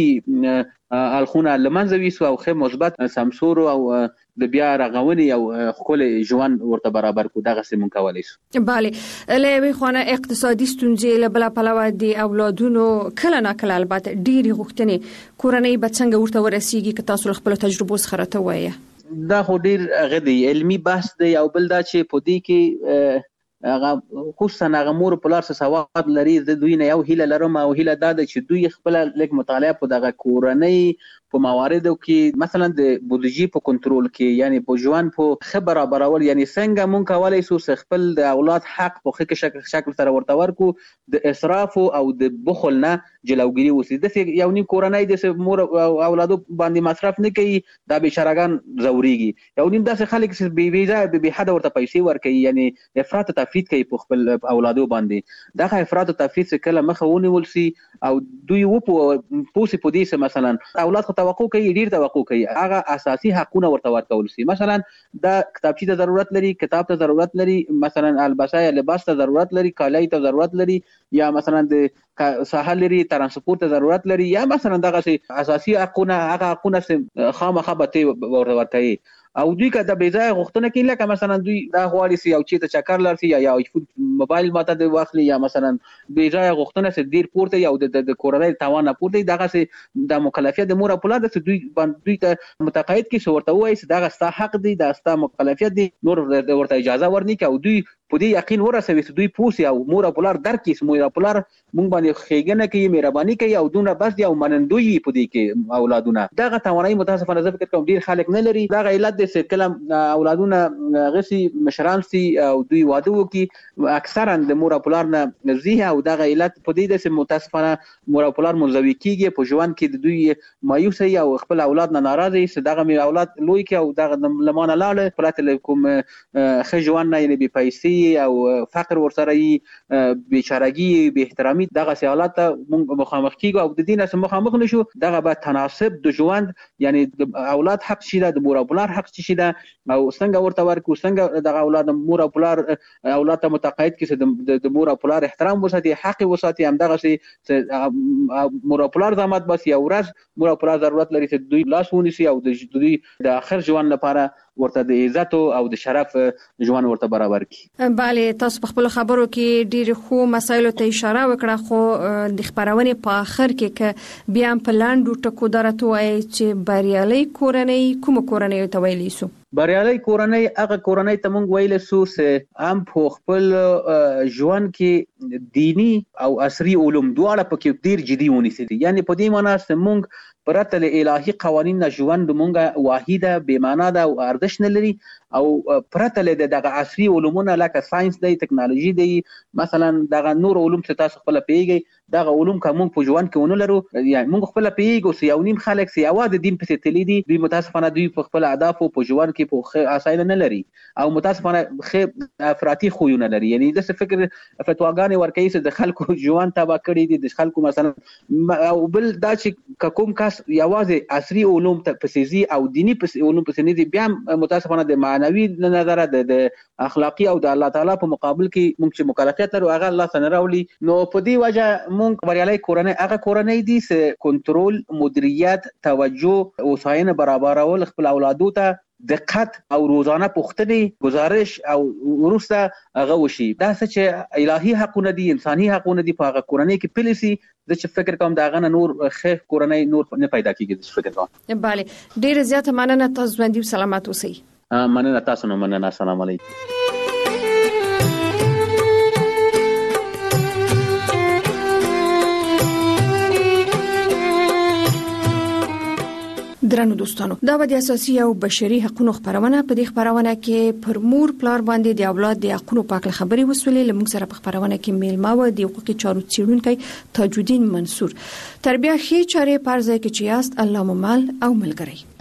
الخونه لمنځه ویسو او خې مثبت سمسور او د بیا رغونې او خپل ژوند ورته برابر کو دغه سیمون کولای شو. bale له خونه اقتصادي ستونزې له بل پلوه دي اولادونو کله نه کله البته ډېری غوښتنې کورنۍ به څنګه ورته ورسیږي که تاسو خپل تجربه سره ته وایي. دا خو ډېر غدي علمي بحث دی او بل دا چې په دې کې هغه خصوصا هغه مور په لار څه سواد لري د دوی نه یو هیله لرم او هیله دا ده چې دوی خپل لیک مطالعه په دغه کورنۍ په مواردو کې مثلا د بودیجې په کنټرول کې یعنی په ژوند په خبر برابرول یعنی څنګه مونږ کولای شو خپل د اولاد حق په ښه شکل شکل سره ورته ورکو د اسراف او د بخل نه جلوګیری وسی د یو نیم کورنۍ د مور اولادو باندې مصرف نه کوي دا بشرګان زوريږي یو نیم داسې خلک چې بي ویزا به حد ورته پیسې ورکوي یعنی افراط تفرید کوي په خپل اولادو باندې دا افراط تفرید کله مخه ونیول سي او دوی و په پوسې په دې مثلا اولاد توقع کوي ډیر توقع کوي هغه اساسي حقونه ورته ورکول شي مثلا دا کتابچې ته ضرورت لري کتاب ته ضرورت لري مثلا البسه یا لباس ته ضرورت لري کالای ته ضرورت لري یا مثلا د ساحل لري ترانسپورت ته ضرورت لري یا مثلا دغه اساسي حقونه هغه حقونه خامخا به ورته ورکوي او دوی که د بیځای غوښتنه کوي لکه مثلا دوی دا غواړي چې یو چیرته چکر لرسي یا یا موبایل ماته د واخلي یا مثلا بیځای غوښتنه چې ډیر پورته یا د کورنۍ توان پورته دغه چې د مکلفیت د مور په لاس دوی دوی ته متقاعد کی ورته وایي چې دغه ستا حق دی دا ستا مکلفیت دی نور ورته اجازه ورني کوي او دوی په دې یقین ورسوي چې دوی پوسی او مور په لار درکې چې مور په لار مونږ باندې خېګنه کوي مهرباني کوي او دونه بس دی او منندوی په دې کې اولادونه دغه توانایي متاسفانه زه فکر کوم ډیر خلک نه لري دغه علت د کلم اولادونه غسي مشران سي او دوی واده وکي اکثرا د مور په لار نه زیه او دغه علت په دې د متاسفانه مور په لار منځوي کیږي په ژوند کې د دوی مایوسه او خپل اولاد نه ناراضي چې دغه می اولاد لوی کې او دغه لمانه لاله پرته کوم ښه ژوند نه یعنی به پیسې او فقر ورسره یې بیچارهګي به احترامي دغه سیالات موږ مخامخ کیږو او د دین سره مخامخ نشو دغه به تناسب د ژوند یعنی د اولاد حق شي د مور په لار حق شي او څنګه ورته ورکو څنګه دغه اولاد مور په لار اولاد ته متقاعد کړي د مور په لار احترام وساتي حق وساتي هم دغه چې مور په لار زحمت بس یو ورځ مور په لار ضرورت لري چې دوی لاس ونیسي او د دوی د اخر ژوند لپاره ورته د عزت او د شرف ژوند ورته برابر کی. bale تاسو په خپل خبرو کې ډیر خو مسایلو ته اشاره وکړه خو د خبرونه په اخر کې ک بیا په لاندو ټکو درته وایي چې بریالي کورنۍ کوم کورنۍ ته ویلی سو بریالي کورنۍ هغه کورنۍ ته مونږ ویل سو چې ام په خپل ژوند کې دینی او عصري علوم دواړه پکې ډیر جدي ونیسي یعنی په دې معنی چې مونږ پرته له الهي قوانینو ژوند مونږه واحده بې معنا ده او ارزښت نه لري او پرته له دغه عصري علومونه لکه ساينس دی ټکنالوژي دی مثلا دغه نور علوم چې تاسو خپل پیږي دغه علوم کوم په ژوند کې ونه لرو یعنی موږ خپل پیږو سي یو نیم خلک سي اواز د دین په تللی دي دوی متاسفانه دوی په خپل اهداف او په ژوند کې په اساینه نه لري او متاسفانه خې افراطي خوونه لري یعنی د څه فکر فتواګانې ورکوي چې د خلکو ژوند تبا کړی دي د خلکو مثلا او بل دا چې کوم کس یوازې عصري علوم ته پسېزي او دینی علوم پسې نه بیا متاسفانه د معنوي نظر د اخلاقی او د الله تعالی په مقابل کې موږ چې مکلفیت لرو هغه الله تعالی راولي نو په دې وجه موږ بریالي کورنۍ هغه کورنۍ دي چې کنټرول مدیریت توجه او ساين برابرول خپل اولادو ته دقت او روزانه پوښتنې گزارش او ورسته هغه وشي دا چې الهي حقونه دي انساني حقونه دي په هغه کورنۍ کې پلیسي د چې فکر کوم دا غنه نور خیر کورنۍ نور نه پیدا کیږي د فکر کوم bale ډیر زیات مننه تاسو باندې سلامات اوسئ مننه تاسو نو مننه السلام علیکم درنو دوستانو دا د اساسي او بشري حقوقو خبرونه په دې خبرونه کې پر مور پلار باندې د اولاد د حقوقو په اړه خبري وسولې لمږ سره په خبرونه کې میلمه و د حقوقي چارو څیړونکو تاج الدین منصور تربیه خې چاره پرځای کې چې یاست الله ممال او ملګری